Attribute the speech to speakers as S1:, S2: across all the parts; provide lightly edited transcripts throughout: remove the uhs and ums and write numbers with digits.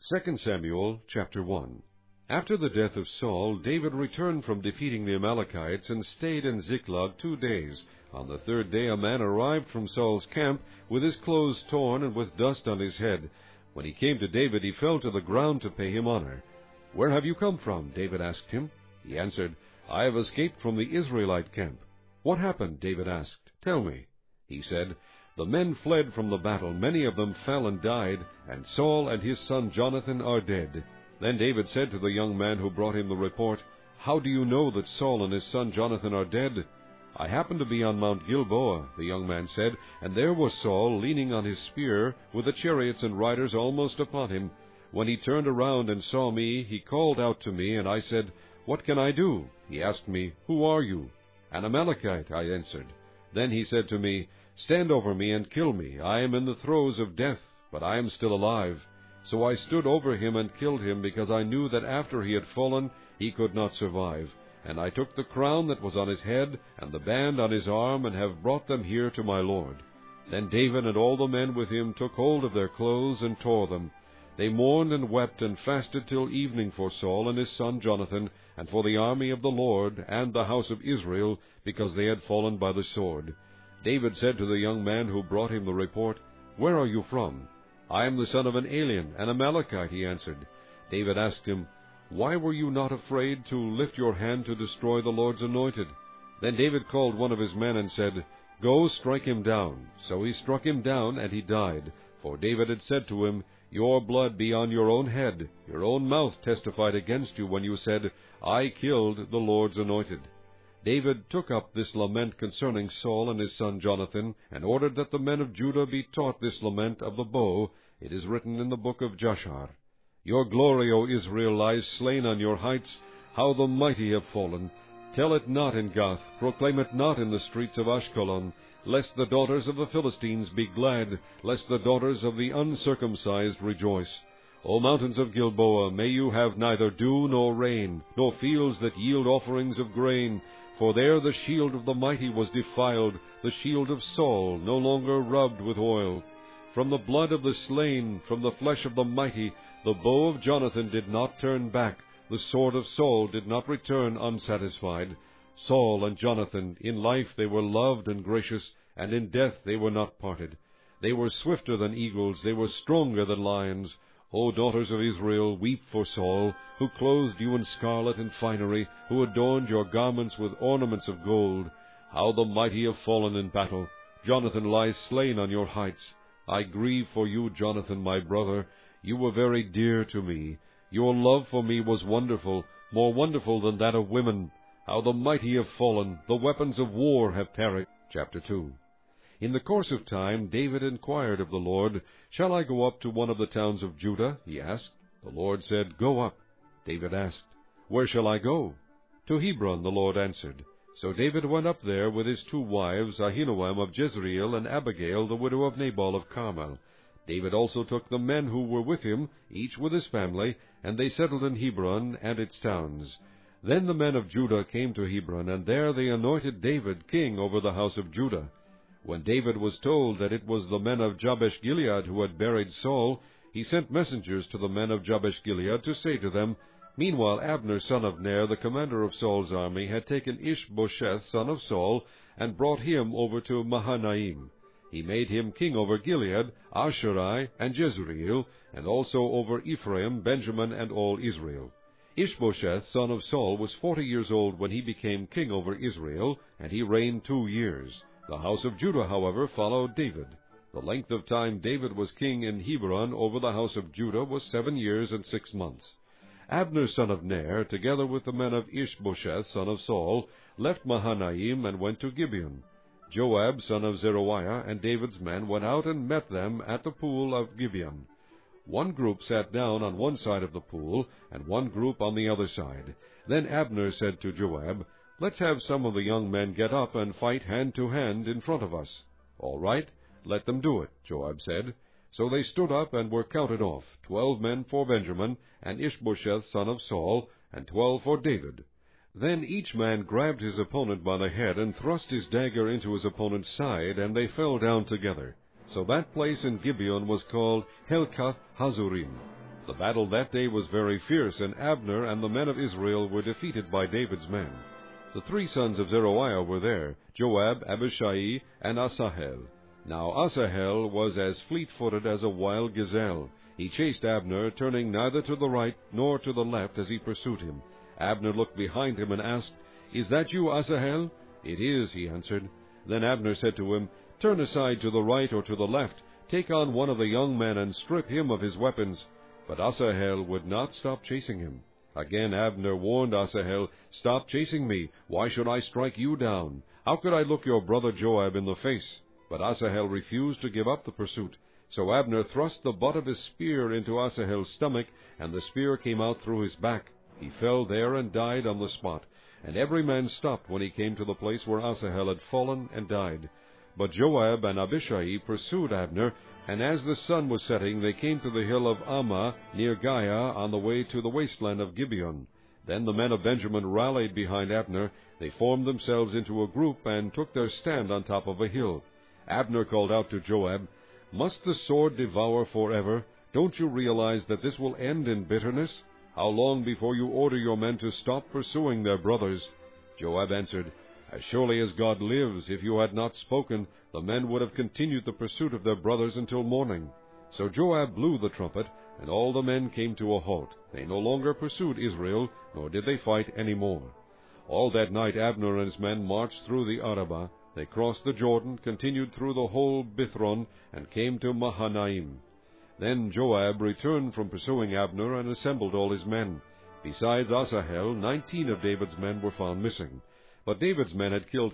S1: 2 Samuel chapter 1. After the death of Saul, David returned from defeating the Amalekites and stayed in Ziklag 2 days. On the third day a man arrived from Saul's camp with his clothes torn and with dust on his head. When he came to David, he fell to the ground to pay him honor. "Where have you come from?" David asked him. He answered, "I have escaped from the Israelite camp." "What happened?" David asked. "Tell me." He said, "The men fled from the battle. Many of them fell and died, and Saul and his son Jonathan are dead." Then David said to the young man who brought him the report, "How do you know that Saul and his son Jonathan are dead?" "I happened to be on Mount Gilboa," the young man said, "and there was Saul leaning on his spear, with the chariots and riders almost upon him. When he turned around and saw me, he called out to me, and I said, 'What can I do?' He asked me, 'Who are you?' 'An Amalekite,' I answered. Then he said to me, 'Stand over me and kill me. I am in the throes of death, but I am still alive.' So I stood over him and killed him, because I knew that after he had fallen he could not survive. And I took the crown that was on his head and the band on his arm, and have brought them here to my lord." Then David and all the men with him took hold of their clothes and tore them. They mourned and wept and fasted till evening for Saul and his son Jonathan, and for the army of the Lord and the house of Israel, because they had fallen by the sword. David said to the young man who brought him the report, "Where are you from?" "I am the son of an alien, an Amalekite," he answered. David asked him, "Why were you not afraid to lift your hand to destroy the Lord's anointed?" Then David called one of his men and said, "Go, strike him down." So he struck him down, and he died. For David had said to him, "Your blood be on your own head. Your own mouth testified against you when you said, 'I killed the Lord's anointed.'" David took up this lament concerning Saul and his son Jonathan, and ordered that the men of Judah be taught this lament of the bow. It is written in the book of Jashar. "Your glory, O Israel, lies slain on your heights. How the mighty have fallen! Tell it not in Gath, proclaim it not in the streets of Ashkelon, lest the daughters of the Philistines be glad, lest the daughters of the uncircumcised rejoice. O mountains of Gilboa, may you have neither dew nor rain, nor fields that yield offerings of grain. For there the shield of the mighty was defiled, the shield of Saul no longer rubbed with oil. From the blood of the slain, from the flesh of the mighty, the bow of Jonathan did not turn back, the sword of Saul did not return unsatisfied. Saul and Jonathan, in life they were loved and gracious, and in death they were not parted. They were swifter than eagles, they were stronger than lions. O daughters of Israel, weep for Saul, who clothed you in scarlet and finery, who adorned your garments with ornaments of gold. How the mighty have fallen in battle! Jonathan lies slain on your heights. I grieve for you, Jonathan, my brother. You were very dear to me. Your love for me was wonderful, more wonderful than that of women. How the mighty have fallen! The weapons of war have perished. Chapter 2. In the course of time, David inquired of the Lord, "Shall I go up to one of the towns of Judah?" he asked. The Lord said, "Go up." David asked, "Where shall I go?" "To Hebron," the Lord answered. So David went up there with his 2 wives, Ahinoam of Jezreel, and Abigail, the widow of Nabal of Carmel. David also took the men who were with him, each with his family, and they settled in Hebron and its towns. Then the men of Judah came to Hebron, and there they anointed David king over the house of Judah. When David was told that it was the men of Jabesh-Gilead who had buried Saul, he sent messengers to the men of Jabesh-Gilead to say to them, "Meanwhile Abner son of Ner, the commander of Saul's army, had taken Ishbosheth son of Saul, and brought him over to Mahanaim. He made him king over Gilead, Asherai, and Jezreel, and also over Ephraim, Benjamin, and all Israel." Ishbosheth son of Saul was 40 years old when he became king over Israel, and he reigned 2 years. The house of Judah, however, followed David. The length of time David was king in Hebron over the house of Judah was 7 years and 6 months. Abner son of Ner, together with the men of Ishbosheth son of Saul, left Mahanaim and went to Gibeon. Joab son of Zeruiah and David's men went out and met them at the pool of Gibeon. One group sat down on one side of the pool, and one group on the other side. Then Abner said to Joab, "Let's have some of the young men get up and fight hand to hand in front of us." "All right, let them do it," Joab said. So they stood up and were counted off, 12 men for Benjamin, and Ishbosheth son of Saul, and 12 for David. Then each man grabbed his opponent by the head and thrust his dagger into his opponent's side, and they fell down together. So that place in Gibeon was called Helkath Hazurim. The battle that day was very fierce, and Abner and the men of Israel were defeated by David's men. The 3 sons of Zeruiah were there, Joab, Abishai, and Asahel. Now Asahel was as fleet-footed as a wild gazelle. He chased Abner, turning neither to the right nor to the left as he pursued him. Abner looked behind him and asked, "Is that you, Asahel?" "It is," he answered. Then Abner said to him, "Turn aside to the right or to the left. Take on one of the young men and strip him of his weapons." But Asahel would not stop chasing him. Again Abner warned Asahel, "Stop chasing me. Why should I strike you down? How could I look your brother Joab in the face?" But Asahel refused to give up the pursuit. So Abner thrust the butt of his spear into Asahel's stomach, and the spear came out through his back. He fell there and died on the spot. And every man stopped when he came to the place where Asahel had fallen and died. But Joab and Abishai pursued Abner, and as the sun was setting, they came to the hill of Ammah near Giah on the way to the wasteland of Gibeon. Then the men of Benjamin rallied behind Abner. They formed themselves into a group and took their stand on top of a hill. Abner called out to Joab, "Must the sword devour forever? Don't you realize that this will end in bitterness? How long before you order your men to stop pursuing their brothers?" Joab answered, "As surely as God lives, if you had not spoken, the men would have continued the pursuit of their brothers until morning." So Joab blew the trumpet, and all the men came to a halt. They no longer pursued Israel, nor did they fight any more. All that night Abner and his men marched through the Arabah. They crossed the Jordan, continued through the whole Bithron, and came to Mahanaim. Then Joab returned from pursuing Abner and assembled all his men. Besides Asahel, 19 of David's men were found missing. But David's men had killed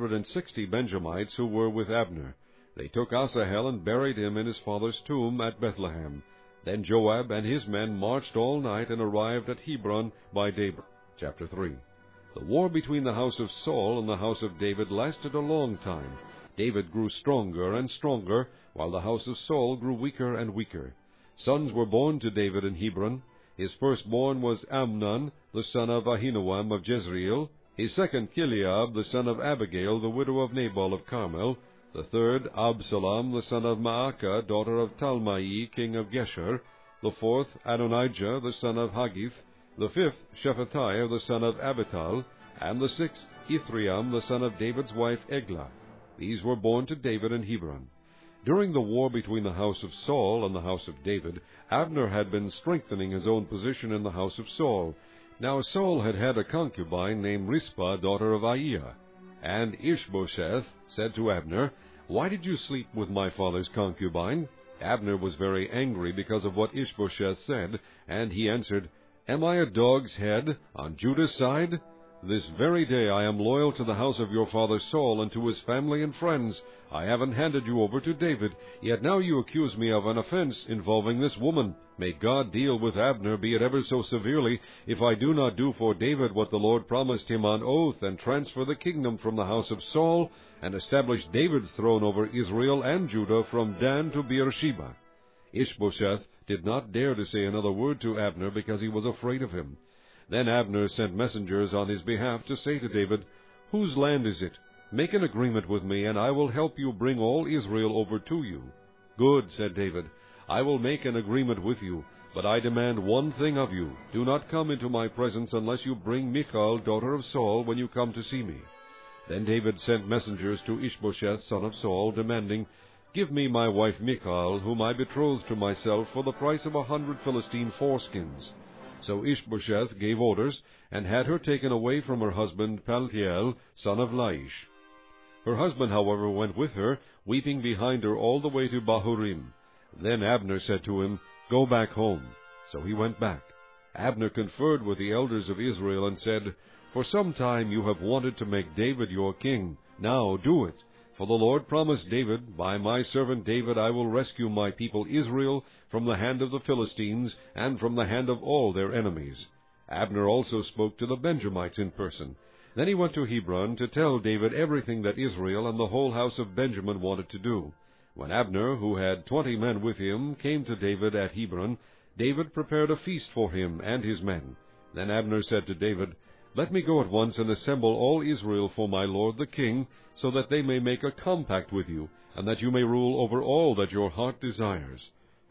S1: 360 Benjamites who were with Abner. They took Asahel and buried him in his father's tomb at Bethlehem. Then Joab and his men marched all night and arrived at Hebron by daybreak. Chapter 3. The war between the house of Saul and the house of David lasted a long time. David grew stronger and stronger, while the house of Saul grew weaker and weaker. Sons were born to David in Hebron. His firstborn was Amnon, the son of Ahinoam of Jezreel. His second, Chileab, the son of Abigail, the widow of Nabal of Carmel. The third, Absalom, the son of Maacah, daughter of Talmai, king of Geshur. The fourth, Adonijah, the son of Haggith. The fifth, Shephatiah, the son of Abital. And the sixth, Ithream, the son of David's wife Eglah. These were born to David in Hebron. During the war between the house of Saul and the house of David, Abner had been strengthening his own position in the house of Saul. Now Saul had had a concubine named Rizpah, daughter of Aiah. And Ishbosheth said to Abner, "Why did you sleep with my father's concubine?" Abner was very angry because of what Ishbosheth said, and he answered, "Am I a dog's head on Judah's side? This very day I am loyal to the house of your father Saul and to his family and friends. I haven't handed you over to David, yet now you accuse me of an offense involving this woman. May God deal with Abner, be it ever so severely, if I do not do for David what the Lord promised him on oath, and transfer the kingdom from the house of Saul, and establish David's throne over Israel and Judah from Dan to Beersheba." Ishbosheth did not dare to say another word to Abner because he was afraid of him. Then Abner sent messengers on his behalf to say to David, "Whose land is it? Make an agreement with me, and I will help you bring all Israel over to you." "Good," said David, "I will make an agreement with you, but I demand one thing of you. Do not come into my presence unless you bring Michal, daughter of Saul, when you come to see me." Then David sent messengers to Ishbosheth, son of Saul, demanding, "Give me my wife Michal, whom I betrothed to myself, for the price of 100 Philistine foreskins." So Ishbosheth gave orders, and had her taken away from her husband Paltiel, son of Laish. Her husband, however, went with her, weeping behind her all the way to Bahurim. Then Abner said to him, "Go back home." So he went back. Abner conferred with the elders of Israel and said, "For some time you have wanted to make David your king. Now do it. For the Lord promised David, 'By my servant David I will rescue my people Israel from the hand of the Philistines and from the hand of all their enemies.'" Abner also spoke to the Benjamites in person. Then he went to Hebron to tell David everything that Israel and the whole house of Benjamin wanted to do. When Abner, who had 20 men with him, came to David at Hebron, David prepared a feast for him and his men. Then Abner said to David, "Let me go at once and assemble all Israel for my lord the king, so that they may make a compact with you, and that you may rule over all that your heart desires."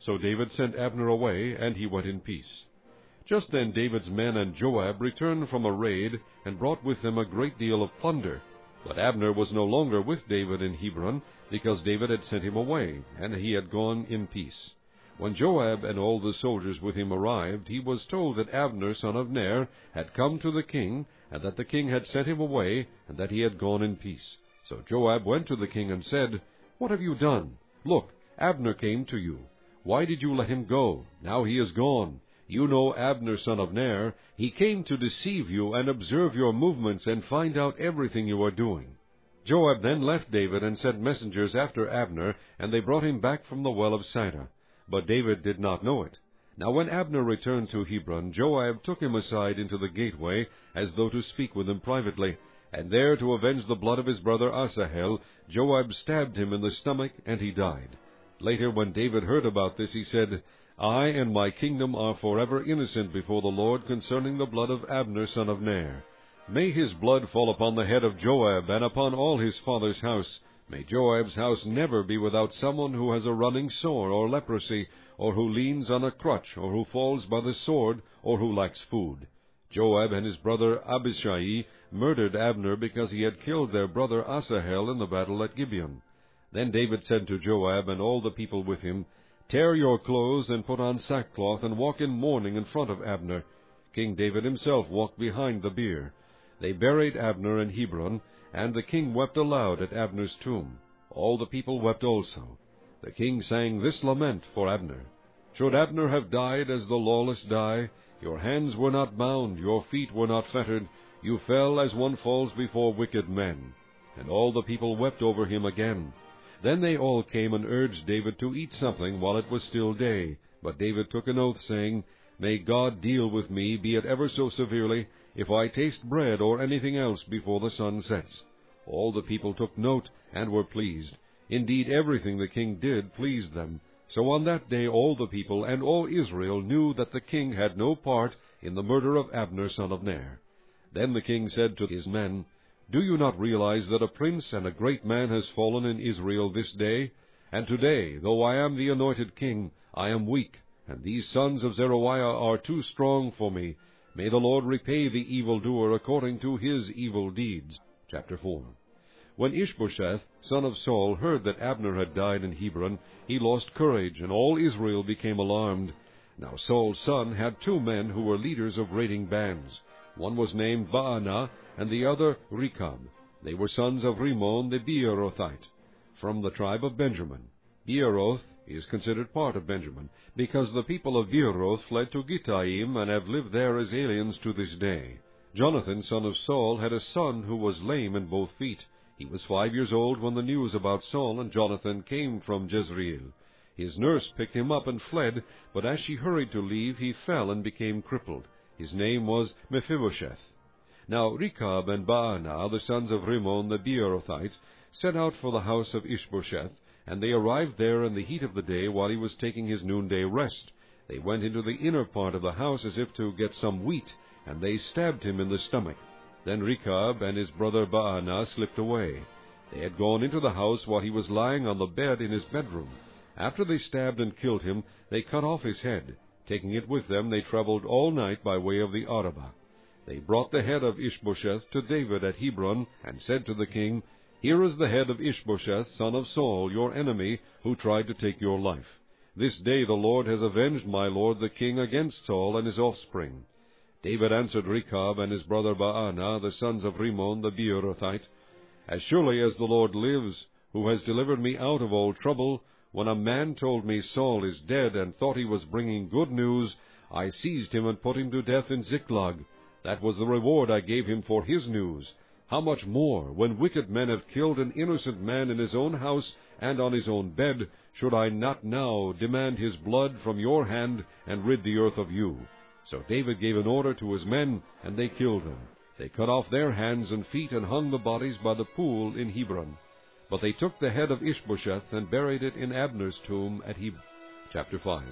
S1: So David sent Abner away, and he went in peace. Just then David's men and Joab returned from a raid, and brought with them a great deal of plunder. But Abner was no longer with David in Hebron, because David had sent him away, and he had gone in peace. When Joab and all the soldiers with him arrived, he was told that Abner son of Ner had come to the king, and that the king had sent him away, and that he had gone in peace. So Joab went to the king and said, "What have you done? Look, Abner came to you. Why did you let him go? Now he is gone. You know Abner son of Ner. He came to deceive you and observe your movements and find out everything you are doing." Joab then left David and sent messengers after Abner, and they brought him back from the well of Sida. But David did not know it. Now when Abner returned to Hebron, Joab took him aside into the gateway, as though to speak with him privately. And there, to avenge the blood of his brother Asahel, Joab stabbed him in the stomach, and he died. Later, when David heard about this, he said, "I and my kingdom are forever innocent before the Lord concerning the blood of Abner son of Ner. May his blood fall upon the head of Joab and upon all his father's house. May Joab's house never be without someone who has a running sore or leprosy, or who leans on a crutch, or who falls by the sword, or who lacks food." Joab and his brother Abishai murdered Abner because he had killed their brother Asahel in the battle at Gibeon. Then David said to Joab and all the people with him, "Tear your clothes and put on sackcloth, and walk in mourning in front of Abner." King David himself walked behind the bier. They buried Abner in Hebron, and the king wept aloud at Abner's tomb. All the people wept also. The king sang this lament for Abner: "Should Abner have died as the lawless die? Your hands were not bound, your feet were not fettered. You fell as one falls before wicked men." And all the people wept over him again. Then they all came and urged David to eat something while it was still day. But David took an oath, saying, "May God deal with me, be it ever so severely, if I taste bread or anything else before the sun sets." All the people took note and were pleased. Indeed, everything the king did pleased them. So on that day all the people and all Israel knew that the king had no part in the murder of Abner son of Ner. Then the king said to his men, "Do you not realize that a prince and a great man has fallen in Israel this day? And today, though I am the anointed king, I am weak, and these sons of Zeruiah are too strong for me. May the Lord repay the evildoer according to his evil deeds." Chapter 4. When Ishbosheth, son of Saul, heard that Abner had died in Hebron, he lost courage, and all Israel became alarmed. Now Saul's son had 2 men who were leaders of raiding bands. One was named Baanah, and the other Rechab. They were sons of Rimmon the Beerothite, from the tribe of Benjamin. Beeroth is considered part of Benjamin, because the people of Beeroth fled to Gittaim and have lived there as aliens to this day. Jonathan, son of Saul, had a son who was lame in both feet. He was 5 years old when the news about Saul and Jonathan came from Jezreel. His nurse picked him up and fled, but as she hurried to leave, he fell and became crippled. His name was Mephibosheth. Now Rechab and Baanah, the sons of Rimmon the Beerothite, set out for the house of Ishbosheth, and they arrived there in the heat of the day while he was taking his noonday rest. They went into the inner part of the house as if to get some wheat, and they stabbed him in the stomach. Then Rechab and his brother Baanah slipped away. They had gone into the house while he was lying on the bed in his bedroom. After they stabbed and killed him, they cut off his head. Taking it with them, they traveled all night by way of the Arabah. They brought the head of Ishbosheth to David at Hebron, and said to the king, "Here is the head of Ishbosheth, son of Saul, your enemy, who tried to take your life. This day the Lord has avenged my lord the king against Saul and his offspring." David answered Rechab and his brother Baanah, the sons of Rimmon the Beerothite, "As surely as the Lord lives, who has delivered me out of all trouble, when a man told me Saul is dead and thought he was bringing good news, I seized him and put him to death in Ziklag. That was the reward I gave him for his news. How much more, when wicked men have killed an innocent man in his own house and on his own bed, should I not now demand his blood from your hand and rid the earth of you?" So David gave an order to his men, and they killed them. They cut off their hands and feet and hung the bodies by the pool in Hebron. But they took the head of Ishbosheth and buried it in Abner's tomb at Hebron. Chapter 5.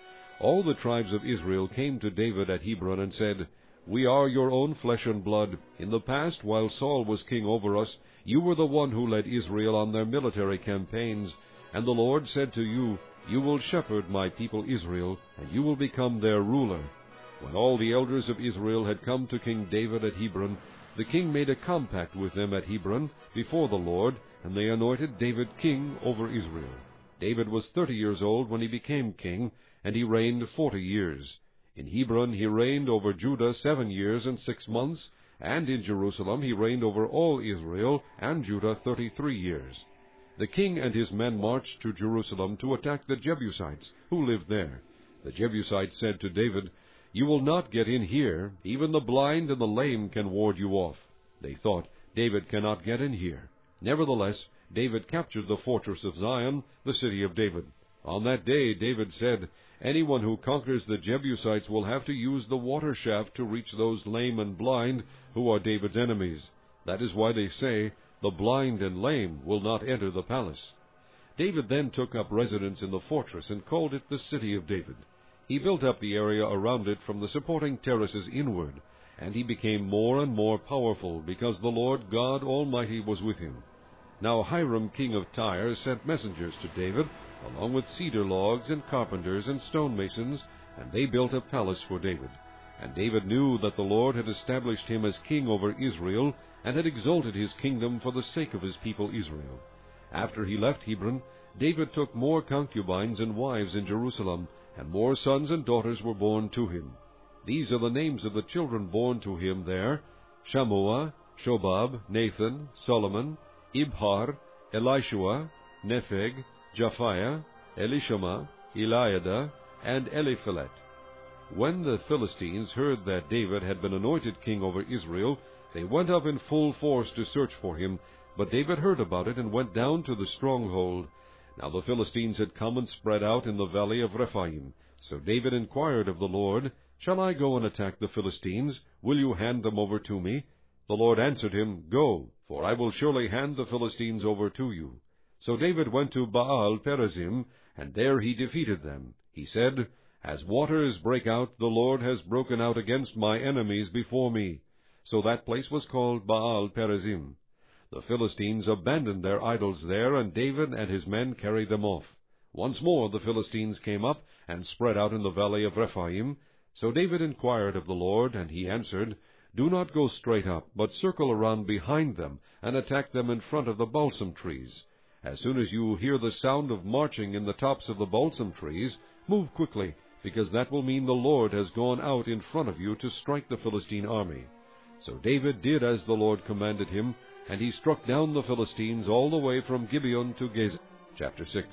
S1: All the tribes of Israel came to David at Hebron and said, "We are your own flesh and blood. In the past, while Saul was king over us, you were the one who led Israel on their military campaigns. And the Lord said to you, You will shepherd my people Israel, and you will become their ruler." When all the elders of Israel had come to King David at Hebron, the king made a compact with them at Hebron before the Lord, and they anointed David king over Israel. David was 30 years old when he became king, and he reigned 40 years. In Hebron he reigned over Judah 7 years and 6 months, and in Jerusalem he reigned over all Israel and Judah 33 years. The king and his men marched to Jerusalem to attack the Jebusites, who lived there. The Jebusites said to David, "You will not get in here. Even the blind and the lame can ward you off." They thought, "David cannot get in here." Nevertheless, David captured the fortress of Zion, the city of David. On that day David said, "Anyone who conquers the Jebusites will have to use the water shaft to reach those lame and blind who are David's enemies." That is why they say, "The blind and lame will not enter the palace." David then took up residence in the fortress and called it the City of David. He built up the area around it from the supporting terraces inward, and he became more and more powerful because the Lord God Almighty was with him. Now Hiram king of Tyre sent messengers to David, along with cedar logs and carpenters and stonemasons, and they built a palace for David. And David knew that the Lord had established him as king over Israel, and had exalted his kingdom for the sake of his people Israel. After he left Hebron, David took more concubines and wives in Jerusalem, and more sons and daughters were born to him. These are the names of the children born to him there: Shammua, Shobab, Nathan, Solomon, Ibhar, Elishua, Nepheg, Japhiah, Elishama, Eliada, and Eliphelet. When the Philistines heard that David had been anointed king over Israel, they went up in full force to search for him, but David heard about it and went down to the stronghold. Now the Philistines had come and spread out in the valley of Rephaim. So David inquired of the Lord, "Shall I go and attack the Philistines? Will you hand them over to me?" The Lord answered him, "Go, for I will surely hand the Philistines over to you." So David went to Baal Perazim, and there he defeated them. He said, "As waters break out, the Lord has broken out against my enemies before me." So that place was called Baal Perazim. The Philistines abandoned their idols there, and David and his men carried them off. Once more the Philistines came up and spread out in the valley of Rephaim. So David inquired of the Lord, and he answered, "Do not go straight up, but circle around behind them, and attack them in front of the balsam trees. As soon as you hear the sound of marching in the tops of the balsam trees, move quickly, because that will mean the Lord has gone out in front of you to strike the Philistine army." So David did as the Lord commanded him, and he struck down the Philistines all the way from Gibeon to Gaza. Chapter 6.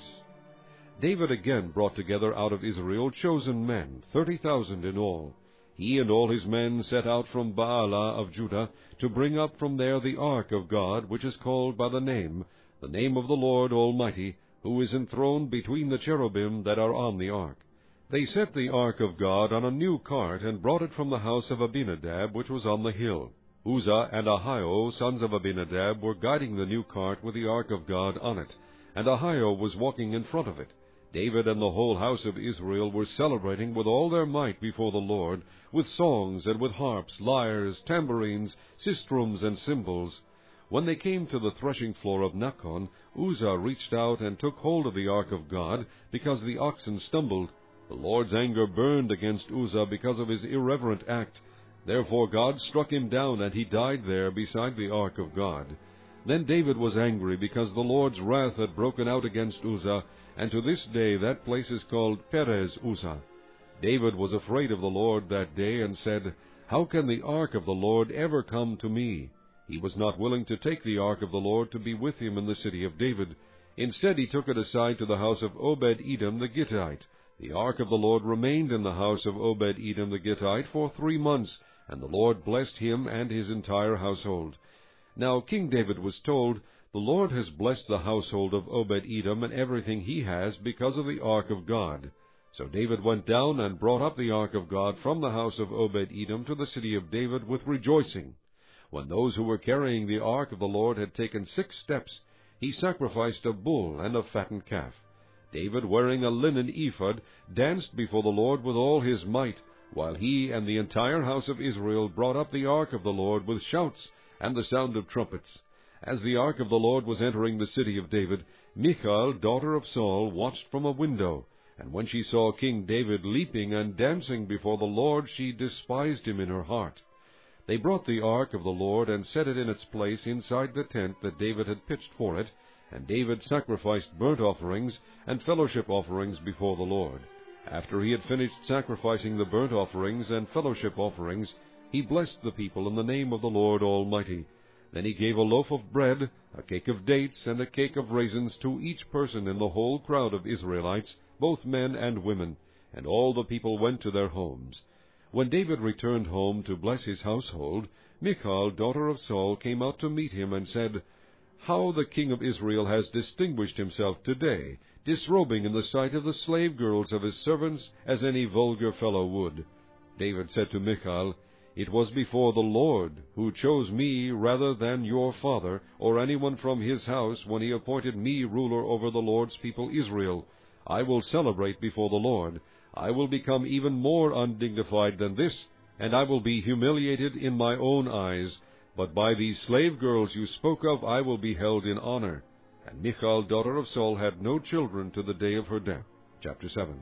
S1: David again brought together out of Israel chosen men, 30,000 in all. He and all his men set out from Baalah of Judah to bring up from there the ark of God, which is called by the name of the Lord Almighty, who is enthroned between the cherubim that are on the ark. They set the ark of God on a new cart, and brought it from the house of Abinadab, which was on the hill. Uzzah and Ahio, sons of Abinadab, were guiding the new cart with the ark of God on it, and Ahio was walking in front of it. David and the whole house of Israel were celebrating with all their might before the Lord, with songs and with harps, lyres, tambourines, sistrums, and cymbals. When they came to the threshing floor of Nachon, Uzzah reached out and took hold of the ark of God, because the oxen stumbled. The Lord's anger burned against Uzzah because of his irreverent act. Therefore God struck him down, and he died there beside the ark of God. Then David was angry because the Lord's wrath had broken out against Uzzah, and to this day that place is called Perez Uzzah. David was afraid of the Lord that day, and said, "How can the ark of the Lord ever come to me?" He was not willing to take the ark of the Lord to be with him in the city of David. Instead he took it aside to the house of Obed-Edom the Gittite. The ark of the Lord remained in the house of Obed-Edom the Gittite for 3 months, and the Lord blessed him and his entire household. Now King David was told, "The Lord has blessed the household of Obed-Edom and everything he has because of the ark of God." So David went down and brought up the ark of God from the house of Obed-Edom to the city of David with rejoicing. When those who were carrying the ark of the Lord had taken 6 steps, he sacrificed a bull and a fattened calf. David, wearing a linen ephod, danced before the Lord with all his might, while he and the entire house of Israel brought up the ark of the Lord with shouts and the sound of trumpets. As the ark of the Lord was entering the city of David, Michal, daughter of Saul, watched from a window, and when she saw King David leaping and dancing before the Lord, she despised him in her heart. They brought the ark of the Lord and set it in its place inside the tent that David had pitched for it, and David sacrificed burnt offerings and fellowship offerings before the Lord. After he had finished sacrificing the burnt offerings and fellowship offerings, he blessed the people in the name of the Lord Almighty. Then he gave a loaf of bread, a cake of dates, and a cake of raisins to each person in the whole crowd of Israelites, both men and women, and all the people went to their homes. When David returned home to bless his household, Michal, daughter of Saul, came out to meet him and said, "How the king of Israel has distinguished himself today, disrobing in the sight of the slave girls of his servants as any vulgar fellow would." David said to Michal, "It was before the Lord, who chose me rather than your father, or anyone from his house, when he appointed me ruler over the Lord's people Israel. I will celebrate before the Lord. I will become even more undignified than this, and I will be humiliated in my own eyes. But by these slave girls you spoke of I will be held in honor." And Michal, daughter of Saul, had no children to the day of her death. Chapter 7.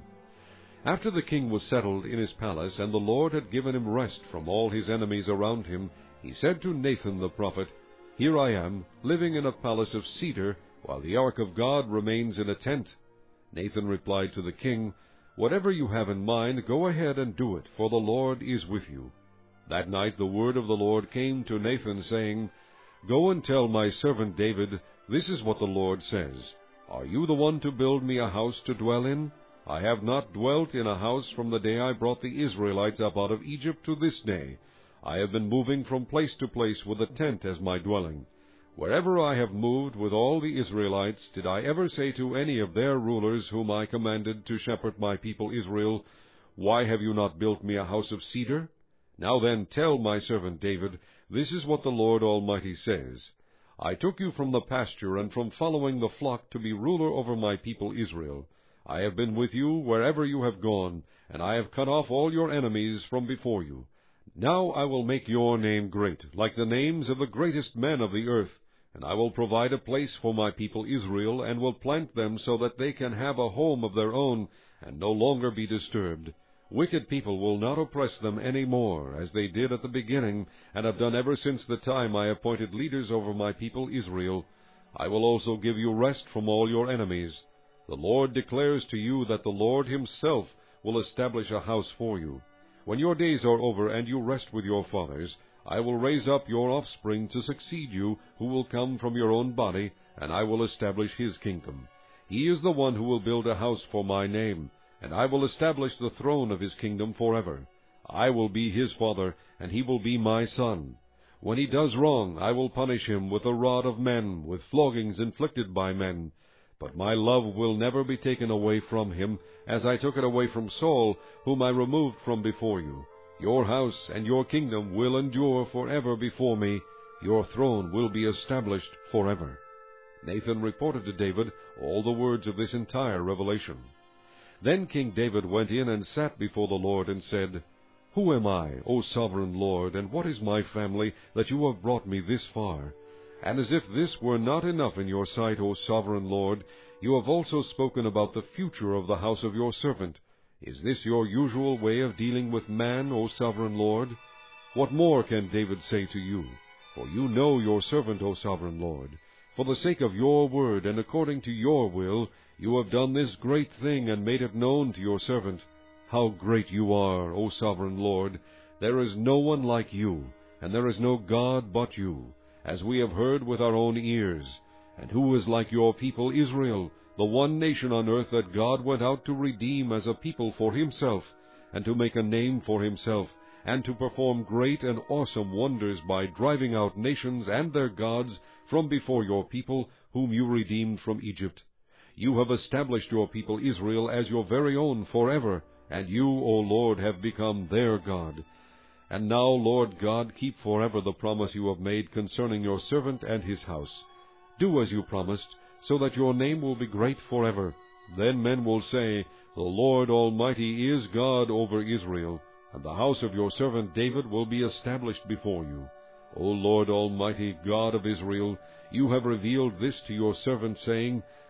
S1: After the king was settled in his palace, and the Lord had given him rest from all his enemies around him, he said to Nathan the prophet, "Here I am, living in a palace of cedar, while the ark of God remains in a tent." Nathan replied to the king, "Whatever you have in mind, go ahead and do it, for the Lord is with you." That night the word of the Lord came to Nathan, saying, "Go and tell my servant David, this is what the Lord says. Are you the one to build me a house to dwell in? I have not dwelt in a house from the day I brought the Israelites up out of Egypt to this day. I have been moving from place to place with a tent as my dwelling. Wherever I have moved with all the Israelites, did I ever say to any of their rulers whom I commanded to shepherd my people Israel, 'Why have you not built me a house of cedar?' Now then, tell my servant David, this is what the Lord Almighty says. I took you from the pasture and from following the flock to be ruler over my people Israel. I have been with you wherever you have gone, and I have cut off all your enemies from before you. Now I will make your name great, like the names of the greatest men of the earth, and I will provide a place for my people Israel, and will plant them so that they can have a home of their own, and no longer be disturbed. Wicked people will not oppress them any more, as they did at the beginning, and have done ever since the time I appointed leaders over my people Israel. I will also give you rest from all your enemies. The Lord declares to you that the Lord himself will establish a house for you. When your days are over and you rest with your fathers, I will raise up your offspring to succeed you, who will come from your own body, and I will establish his kingdom. He is the one who will build a house for my name, and I will establish the throne of his kingdom forever. I will be his father, and he will be my son. When he does wrong, I will punish him with the rod of men, with floggings inflicted by men. But my love will never be taken away from him, as I took it away from Saul, whom I removed from before you. Your house and your kingdom will endure forever before me. Your throne will be established forever." Nathan reported to David all the words of this entire revelation. Then King David went in and sat before the Lord and said, "Who am I, O sovereign Lord, and what is my family, that you have brought me this far? And as if this were not enough in your sight, O sovereign Lord, you have also spoken about the future of the house of your servant. Is this your usual way of dealing with man, O sovereign Lord? What more can David say to you? For you know your servant, O sovereign Lord. For the sake of your word and according to your will, you have done this great thing and made it known to your servant. How great you are, O sovereign Lord! There is no one like you, and there is no God but you, as we have heard with our own ears. And who is like your people Israel, the one nation on earth that God went out to redeem as a people for himself, and to make a name for himself, and to perform great and awesome wonders by driving out nations and their gods from before your people, whom you redeemed from Egypt? You have established your people Israel as your very own forever, and you, O Lord, have become their God. And now, Lord God, keep forever the promise you have made concerning your servant and his house. Do as you promised, so that your name will be great forever. Then men will say, 'The Lord Almighty is God over Israel,' and the house of your servant David will be established before you. O Lord Almighty, God of Israel, you have revealed this to your servant, saying,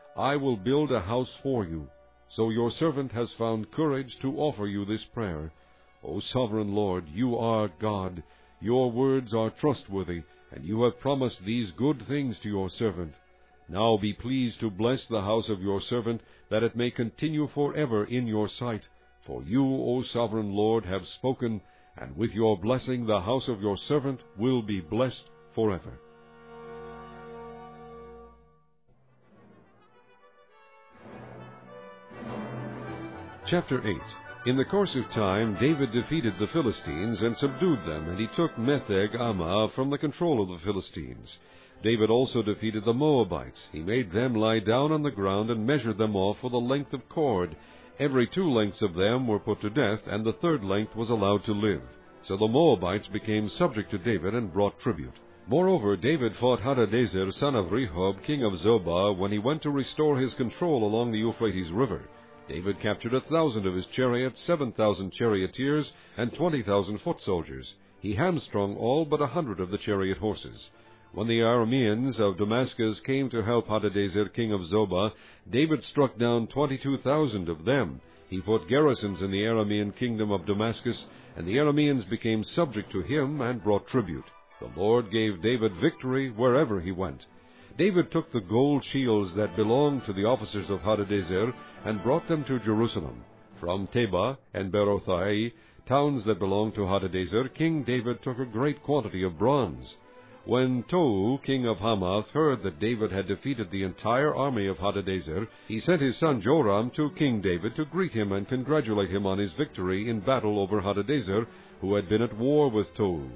S1: I will build a house for you. So your servant has found courage to offer you this prayer. O sovereign Lord, you are God. Your words are trustworthy, and you have promised these good things to your servant. Now be pleased to bless the house of your servant, that it may continue forever in your sight. For you, O sovereign Lord, have spoken, and with your blessing the house of your servant will be blessed forever. Chapter 8. In the course of time, David defeated the Philistines and subdued them, and he took Metheg-Ammah from the control of the Philistines. David also defeated the Moabites. He made them lie down on the ground and measured them off for the length of cord. Every 2 lengths of them were put to death, and the 3rd length was allowed to live. So the Moabites became subject to David and brought tribute. Moreover, David fought Hadadezer, son of Rehob, king of Zobah, when he went to restore his control along the Euphrates River. David captured 1,000 of his chariots, 7,000 charioteers, and 20,000 foot soldiers. He hamstrung all but 100 of the chariot horses. When the Arameans of Damascus came to help Hadadezer, king of Zobah, David struck down 22,000 of them. He put garrisons in the Aramean kingdom of Damascus, and the Arameans became subject to him and brought tribute. The Lord gave David victory wherever he went. David took the gold shields that belonged to the officers of Hadadezer and brought them to Jerusalem. From Tebah and Berothai, towns that belonged to Hadadezer, King David took a great quantity of bronze. When Tou, king of Hamath, heard that David had defeated the entire army of Hadadezer, he sent his son Joram to King David to greet him and congratulate him on his victory in battle over Hadadezer, who had been at war with Tou.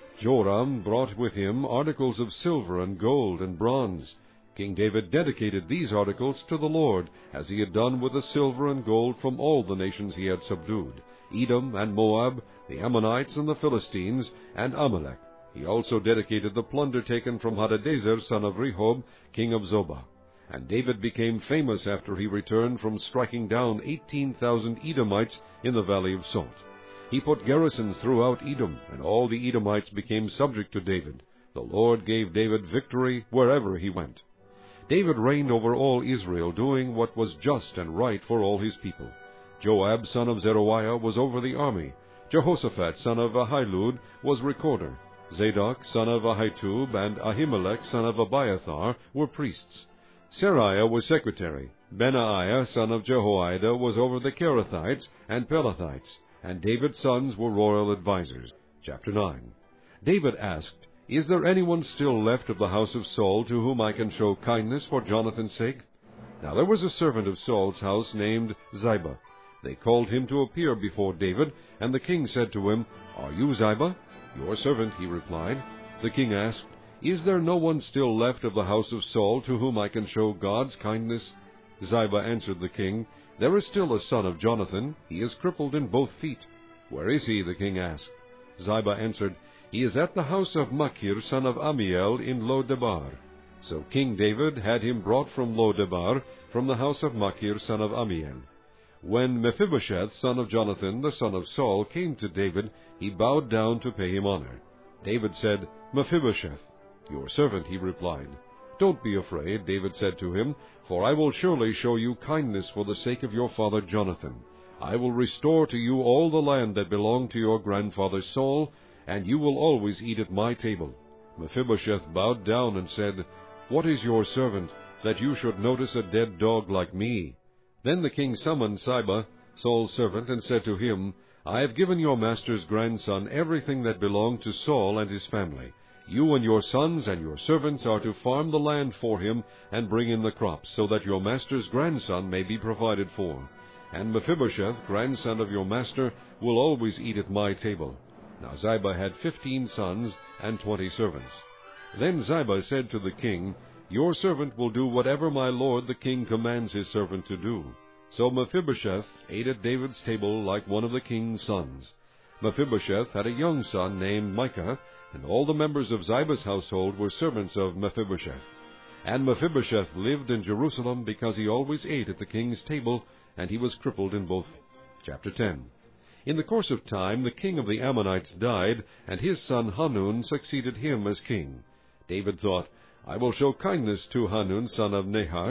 S1: Joram brought with him articles of silver and gold and bronze. King David dedicated these articles to the Lord, as he had done with the silver and gold from all the nations he had subdued, Edom and Moab, the Ammonites and the Philistines, and Amalek. He also dedicated the plunder taken from Hadadezer, son of Rehob, king of Zobah. And David became famous after he returned from striking down 18,000 Edomites in the valley of Salt. He put garrisons throughout Edom, and all the Edomites became subject to David. The Lord gave David victory wherever he went. David reigned over all Israel, doing what was just and right for all his people. Joab, son of Zeruiah, was over the army. Jehoshaphat, son of Ahilud, was recorder. Zadok, son of Ahitub, and Ahimelech, son of Abiathar, were priests. Seraiah was secretary. Benaiah, son of Jehoiada, was over the Kerethites and Pelethites, and David's sons were royal advisers. Chapter 9. David asked, Is there anyone still left of the house of Saul to whom I can show kindness for Jonathan's sake? Now there was a servant of Saul's house named Ziba. They called him to appear before David, and the king said to him, Are you Ziba? Your servant, he replied. The king asked, Is there no one still left of the house of Saul to whom I can show God's kindness? Ziba answered the king, There is still a son of Jonathan. He is crippled in both feet. Where is he? The king asked. Ziba answered, He is at the house of Machir, son of Ammiel, in Lo-debar. So King David had him brought from Lo-debar, from the house of Machir, son of Ammiel. When Mephibosheth, son of Jonathan, the son of Saul, came to David, he bowed down to pay him honor. David said, Mephibosheth. Your servant, he replied. Don't be afraid, David said to him, for I will surely show you kindness for the sake of your father Jonathan. I will restore to you all the land that belonged to your grandfather Saul, and you will always eat at my table. Mephibosheth bowed down and said, What is your servant, that you should notice a dead dog like me? Then the king summoned Ziba, Saul's servant, and said to him, I have given your master's grandson everything that belonged to Saul and his family. You and your sons and your servants are to farm the land for him and bring in the crops, so that your master's grandson may be provided for. And Mephibosheth, grandson of your master, will always eat at my table. Now Ziba had 15 sons and 20 servants. Then Ziba said to the king, Your servant will do whatever my lord the king commands his servant to do. So Mephibosheth ate at David's table like one of the king's sons. Mephibosheth had a young son named Micah, and all the members of Ziba's household were servants of Mephibosheth. And Mephibosheth lived in Jerusalem because he always ate at the king's table, and he was crippled in both. Chapter 10. In the course of time the king of the Ammonites died, and his son Hanun succeeded him as king. David thought, I will show kindness to Hanun son of Nahash,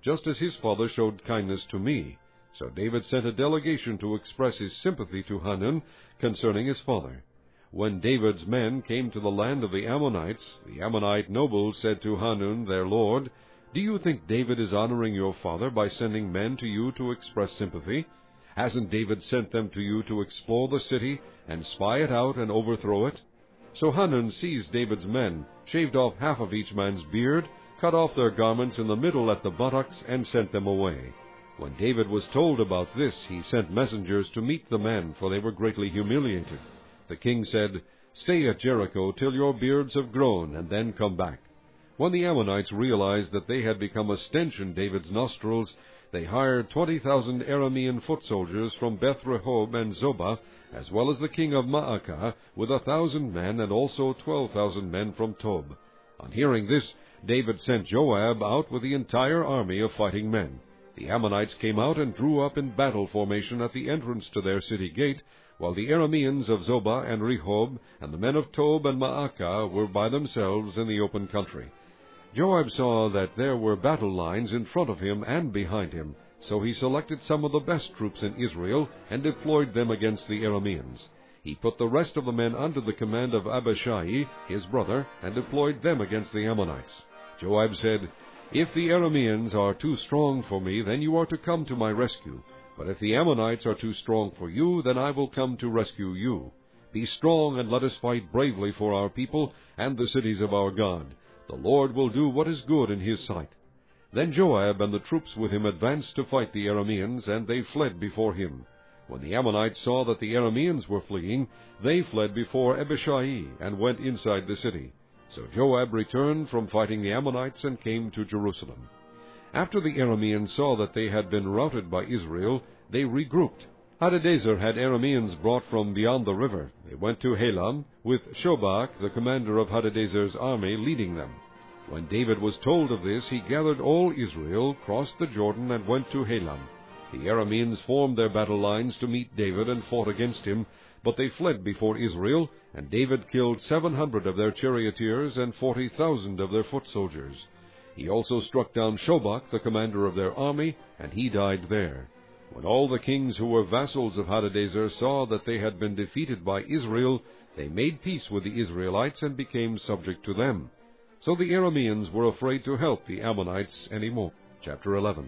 S1: just as his father showed kindness to me." So David sent a delegation to express his sympathy to Hanun concerning his father. When David's men came to the land of the Ammonites, the Ammonite nobles said to Hanun, their lord, "Do you think David is honoring your father by sending men to you to express sympathy? Hasn't David sent them to you to explore the city and spy it out and overthrow it?" So Hanun seized David's men, shaved off half of each man's beard, cut off their garments in the middle at the buttocks, and sent them away. When David was told about this, he sent messengers to meet the men, for they were greatly humiliated. The king said, "Stay at Jericho till your beards have grown, and then come back." When the Ammonites realized that they had become a stench in David's nostrils, they hired 20,000 Aramean foot soldiers from Beth-rehob and Zobah, as well as the king of Maacah, with 1,000 men, and also 12,000 men from Tob. On hearing this, David sent Joab out with the entire army of fighting men. The Ammonites came out and drew up in battle formation at the entrance to their city gate, while the Arameans of Zobah and Rehob, and the men of Tob and Maacah were by themselves in the open country. Joab saw that there were battle lines in front of him and behind him, so he selected some of the best troops in Israel and deployed them against the Arameans. He put the rest of the men under the command of Abishai, his brother, and deployed them against the Ammonites. Joab said, "If the Arameans are too strong for me, then you are to come to my rescue. But if the Ammonites are too strong for you, then I will come to rescue you. Be strong, and let us fight bravely for our people and the cities of our God. The Lord will do what is good in his sight." Then Joab and the troops with him advanced to fight the Arameans, and they fled before him. When the Ammonites saw that the Arameans were fleeing, they fled before Abishai, and went inside the city. So Joab returned from fighting the Ammonites and came to Jerusalem. After the Arameans saw that they had been routed by Israel, they regrouped. Hadadezer had Arameans brought from beyond the river. They went to Helam, with Shobach, the commander of Hadadezer's army, leading them. When David was told of this, he gathered all Israel, crossed the Jordan, and went to Helam. The Arameans formed their battle lines to meet David and fought against him, but they fled before Israel, and David killed 700 of their charioteers and 40,000 of their foot soldiers. He also struck down Shobach, the commander of their army, and he died there. When all the kings who were vassals of Hadadezer saw that they had been defeated by Israel, they made peace with the Israelites and became subject to them. So the Arameans were afraid to help the Ammonites any more. Chapter 11.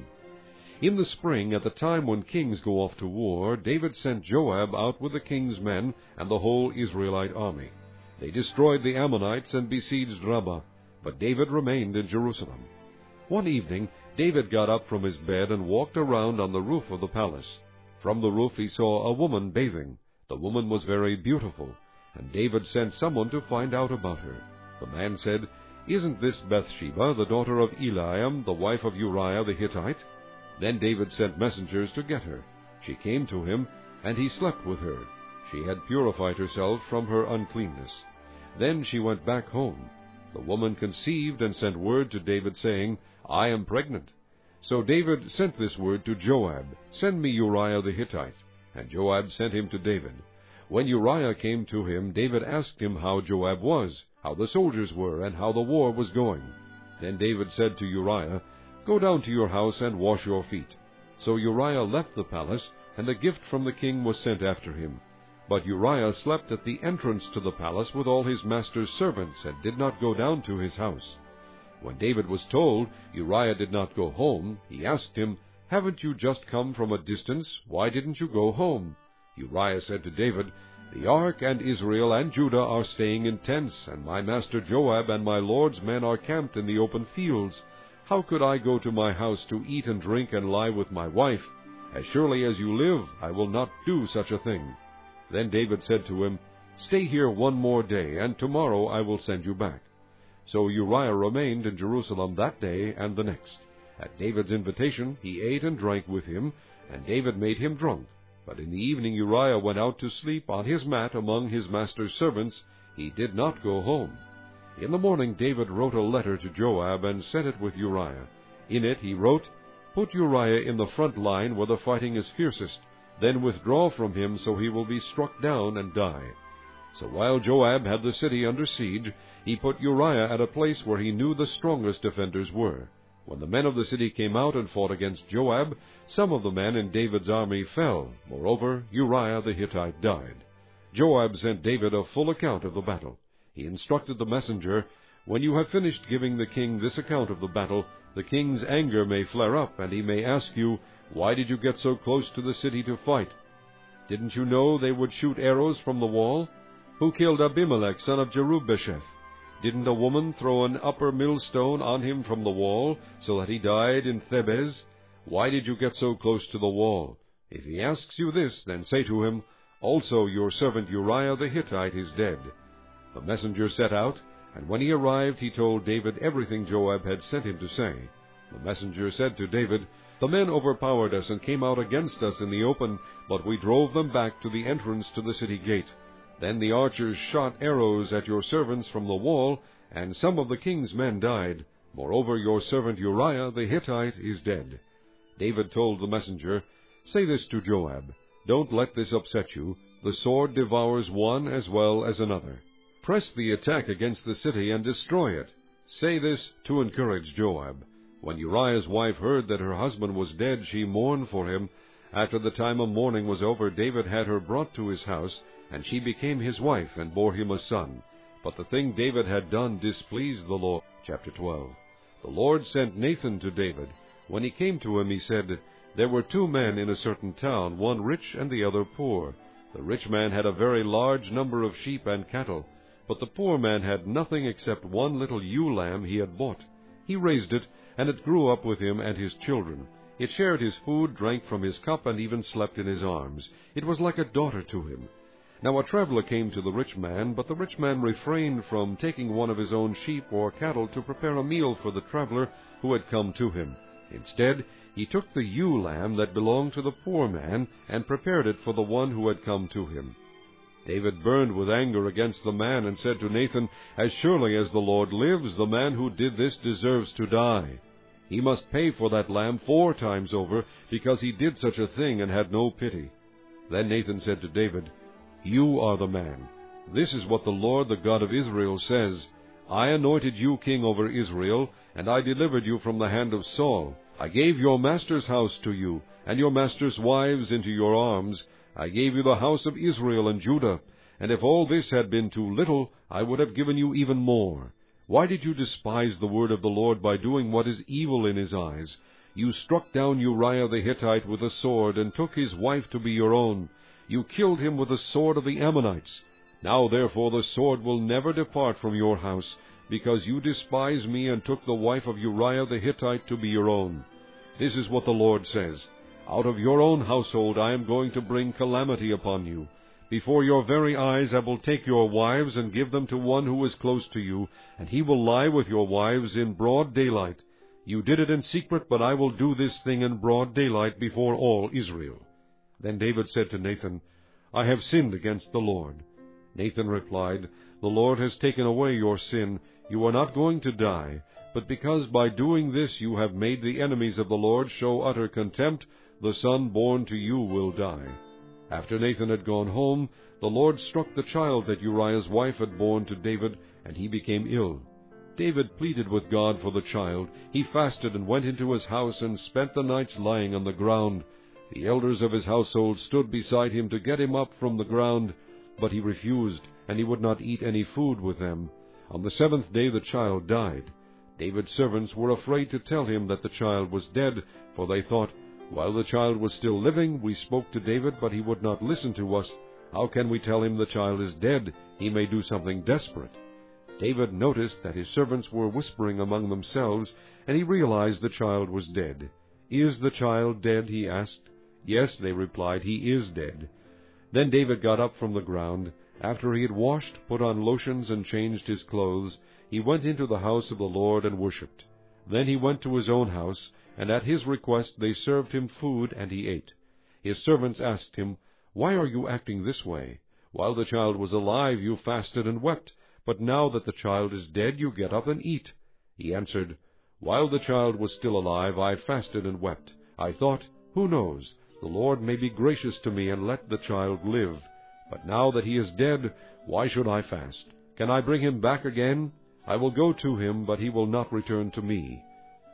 S1: In the spring, at the time when kings go off to war, David sent Joab out with the king's men and the whole Israelite army. They destroyed the Ammonites and besieged Rabbah, but David remained in Jerusalem. One evening, David got up from his bed and walked around on the roof of the palace. From the roof he saw a woman bathing. The woman was very beautiful, and David sent someone to find out about her. The man said, "Isn't this Bathsheba, the daughter of Eliam, the wife of Uriah the Hittite?" Then David sent messengers to get her. She came to him, and he slept with her. She had purified herself from her uncleanness. Then she went back home. The woman conceived and sent word to David, saying, "I am pregnant." So David sent this word to Joab, "Send me Uriah the Hittite." And Joab sent him to David. When Uriah came to him, David asked him how Joab was, how the soldiers were, and how the war was going. Then David said to Uriah, "Go down to your house and wash your feet." So Uriah left the palace, and a gift from the king was sent after him. But Uriah slept at the entrance to the palace with all his master's servants, and did not go down to his house. When David was told Uriah did not go home, he asked him, "Haven't you just come from a distance? Why didn't you go home?" Uriah said to David, "The ark and Israel and Judah are staying in tents, and my master Joab and my lord's men are camped in the open fields. How could I go to my house to eat and drink and lie with my wife? As surely as you live, I will not do such a thing." Then David said to him, "Stay here one more day, and tomorrow I will send you back." So Uriah remained in Jerusalem that day and the next. At David's invitation he ate and drank with him, and David made him drunk. But in the evening Uriah went out to sleep on his mat among his master's servants. He did not go home. In the morning David wrote a letter to Joab and sent it with Uriah. In it he wrote, "Put Uriah in the front line where the fighting is fiercest, then withdraw from him so he will be struck down and die." So while Joab had the city under siege, he put Uriah at a place where he knew the strongest defenders were. When the men of the city came out and fought against Joab, some of the men in David's army fell. Moreover, Uriah the Hittite died. Joab sent David a full account of the battle. He instructed the messenger, "When you have finished giving the king this account of the battle, the king's anger may flare up, and he may ask you, 'Why did you get so close to the city to fight? Didn't you know they would shoot arrows from the wall? Who killed Abimelech, son of Jerubbesheth? Didn't a woman throw an upper millstone on him from the wall, so that he died in Thebez? Why did you get so close to the wall?' If he asks you this, then say to him, 'Also your servant Uriah the Hittite is dead.'" The messenger set out, and when he arrived he told David everything Joab had sent him to say. The messenger said to David, "The men overpowered us and came out against us in the open, but we drove them back to the entrance to the city gate. Then the archers shot arrows at your servants from the wall, and some of the king's men died. Moreover, your servant Uriah the Hittite is dead." David told the messenger, "Say this to Joab, 'Don't let this upset you. The sword devours one as well as another. Press the attack against the city and destroy it.'" Say this to encourage Joab. When Uriah's wife heard that her husband was dead, she mourned for him. After the time of mourning was over, David had her brought to his house, and she became his wife and bore him a son. But the thing David had done displeased the Lord. Chapter 12. The Lord sent Nathan to David. When he came to him, he said, "There were 2 men in a certain town, one rich and the other poor. The rich man had a very large number of sheep and cattle, but the poor man had nothing except one little ewe lamb he had bought. He raised it, and it grew up with him and his children. It shared his food, drank from his cup, and even slept in his arms. It was like a daughter to him. Now a traveler came to the rich man, but the rich man refrained from taking one of his own sheep or cattle to prepare a meal for the traveler who had come to him. Instead, he took the ewe lamb that belonged to the poor man and prepared it for the one who had come to him." David burned with anger against the man and said to Nathan, "As surely as the Lord lives, the man who did this deserves to die. He must pay for that lamb 4 times over, because he did such a thing and had no pity." Then Nathan said to David, "You are the man. This is what the Lord, the God of Israel, says, 'I anointed you king over Israel, and I delivered you from the hand of Saul. I gave your master's house to you, and your master's wives into your arms. I gave you the house of Israel and Judah, and if all this had been too little, I would have given you even more. Why did you despise the word of the Lord by doing what is evil in his eyes? You struck down Uriah the Hittite with a sword, and took his wife to be your own. You killed him with the sword of the Ammonites. Now therefore the sword will never depart from your house, because you despised me and took the wife of Uriah the Hittite to be your own. This is what the Lord says, Out of your own household I am going to bring calamity upon you. Before your very eyes I will take your wives and give them to one who is close to you, and he will lie with your wives in broad daylight. You did it in secret, but I will do this thing in broad daylight before all Israel." Then David said to Nathan, "I have sinned against the Lord." Nathan replied, "The Lord has taken away your sin. You are not going to die, but because by doing this you have made the enemies of the Lord show utter contempt, the son born to you will die." After Nathan had gone home, the Lord struck the child that Uriah's wife had borne to David, and he became ill. David pleaded with God for the child. He fasted and went into his house and spent the nights lying on the ground. The elders of his household stood beside him to get him up from the ground, but he refused, and he would not eat any food with them. On the 7th day the child died. David's servants were afraid to tell him that the child was dead, for they thought, "While the child was still living, we spoke to David, but he would not listen to us. How can we tell him the child is dead? He may do something desperate." David noticed that his servants were whispering among themselves, and he realized the child was dead. "Is the child dead?" he asked. "Yes," they replied, "he is dead." Then David got up from the ground. After he had washed, put on lotions, and changed his clothes, he went into the house of the Lord and worshipped. Then he went to his own house, and at his request they served him food, and he ate. His servants asked him, "Why are you acting this way? While the child was alive you fasted and wept, but now that the child is dead you get up and eat." He answered, "While the child was still alive I fasted and wept. I thought, who knows, the Lord may be gracious to me and let the child live. But now that he is dead, why should I fast? Can I bring him back again? I will go to him, but he will not return to me."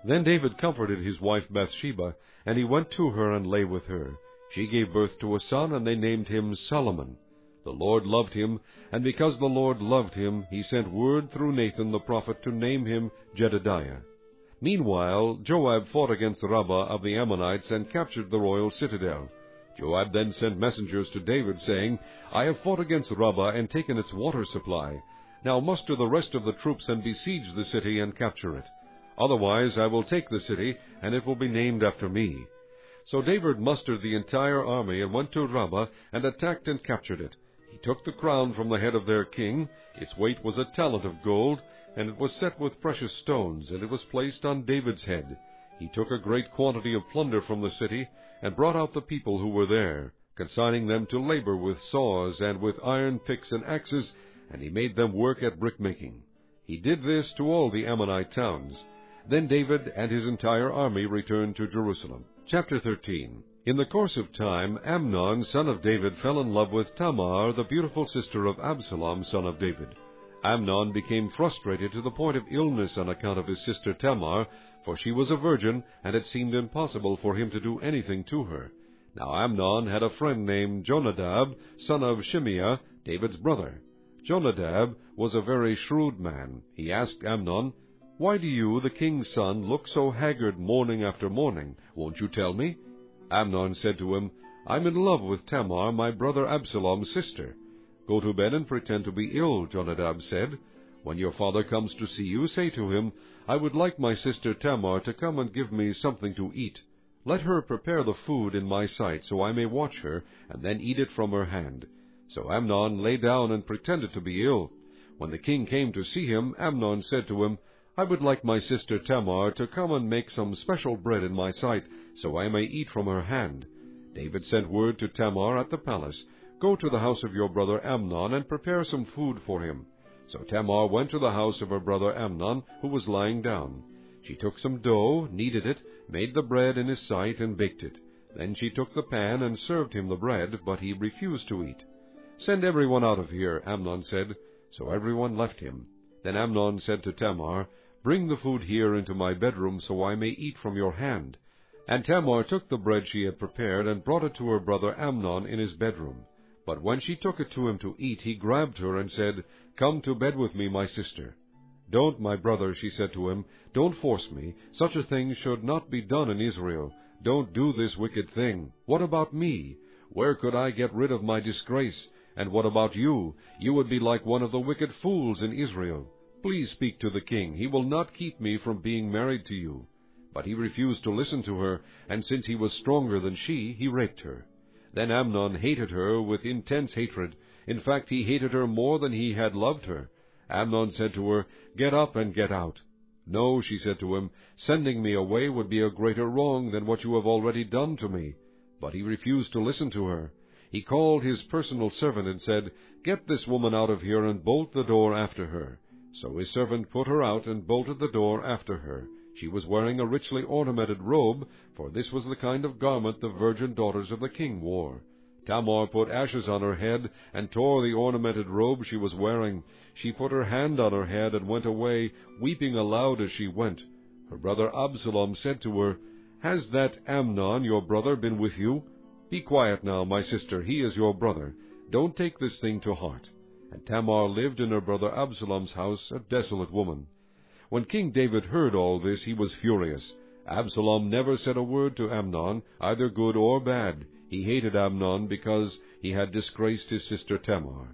S1: Then David comforted his wife Bathsheba, and he went to her and lay with her. She gave birth to a son, and they named him Solomon. The Lord loved him, and because the Lord loved him, he sent word through Nathan the prophet to name him Jedediah. Meanwhile, Joab fought against Rabbah of the Ammonites and captured the royal citadel. Joab then sent messengers to David, saying, I have fought against Rabbah and taken its water supply. Now muster the rest of the troops and besiege the city and capture it. Otherwise I will take the city, and it will be named after me. So David mustered the entire army and went to Rabbah and attacked and captured it. He took the crown from the head of their king. Its weight was a talent of gold, and it was set with precious stones, and it was placed on David's head. He took a great quantity of plunder from the city, and brought out the people who were there, consigning them to labor with saws and with iron picks and axes, and he made them work at brickmaking. He did this to all the Ammonite towns. Then David and his entire army returned to Jerusalem. Chapter 13. In the course of time, Amnon, son of David, fell in love with Tamar, the beautiful sister of Absalom, son of David. Amnon became frustrated to the point of illness on account of his sister Tamar, for she was a virgin, and it seemed impossible for him to do anything to her. Now Amnon had a friend named Jonadab, son of Shimeah, David's brother. Jonadab was a very shrewd man. He asked Amnon, Why do you, the king's son, look so haggard morning after morning? Won't you tell me? Amnon said to him, I'm in love with Tamar, my brother Absalom's sister. Go to bed and pretend to be ill, Jonadab said. When your father comes to see you, say to him, I would like my sister Tamar to come and give me something to eat. Let her prepare the food in my sight, so I may watch her, and then eat it from her hand. So Amnon lay down and pretended to be ill. When the king came to see him, Amnon said to him, I would like my sister Tamar to come and make some special bread in my sight, so I may eat from her hand. David sent word to Tamar at the palace, Go to the house of your brother Amnon and prepare some food for him. So Tamar went to the house of her brother Amnon, who was lying down. She took some dough, kneaded it, made the bread in his sight, and baked it. Then she took the pan and served him the bread, but he refused to eat. Send everyone out of here, Amnon said. So everyone left him. Then Amnon said to Tamar, Bring the food here into my bedroom, so I may eat from your hand. And Tamar took the bread she had prepared, and brought it to her brother Amnon in his bedroom. But when she took it to him to eat, he grabbed her and said, Come to bed with me, my sister. Don't, my brother, she said to him, don't force me. Such a thing should not be done in Israel. Don't do this wicked thing. What about me? Where could I get rid of my disgrace? And what about you? You would be like one of the wicked fools in Israel. Please speak to the king. He will not keep me from being married to you. But he refused to listen to her, and since he was stronger than she, he raped her. Then Amnon hated her with intense hatred. In fact, he hated her more than he had loved her. Amnon said to her, Get up and get out. No, she said to him, Sending me away would be a greater wrong than what you have already done to me. But he refused to listen to her. He called his personal servant and said, Get this woman out of here and bolt the door after her. So his servant put her out and bolted the door after her. She was wearing a richly ornamented robe, for this was the kind of garment the virgin daughters of the king wore. Tamar put ashes on her head and tore the ornamented robe she was wearing. She put her hand on her head and went away, weeping aloud as she went. Her brother Absalom said to her, Has that Amnon, your brother, been with you? Be quiet now, my sister, he is your brother. Don't take this thing to heart. And Tamar lived in her brother Absalom's house, a desolate woman. When King David heard all this, he was furious. Absalom never said a word to Amnon, either good or bad. He hated Amnon because he had disgraced his sister Tamar.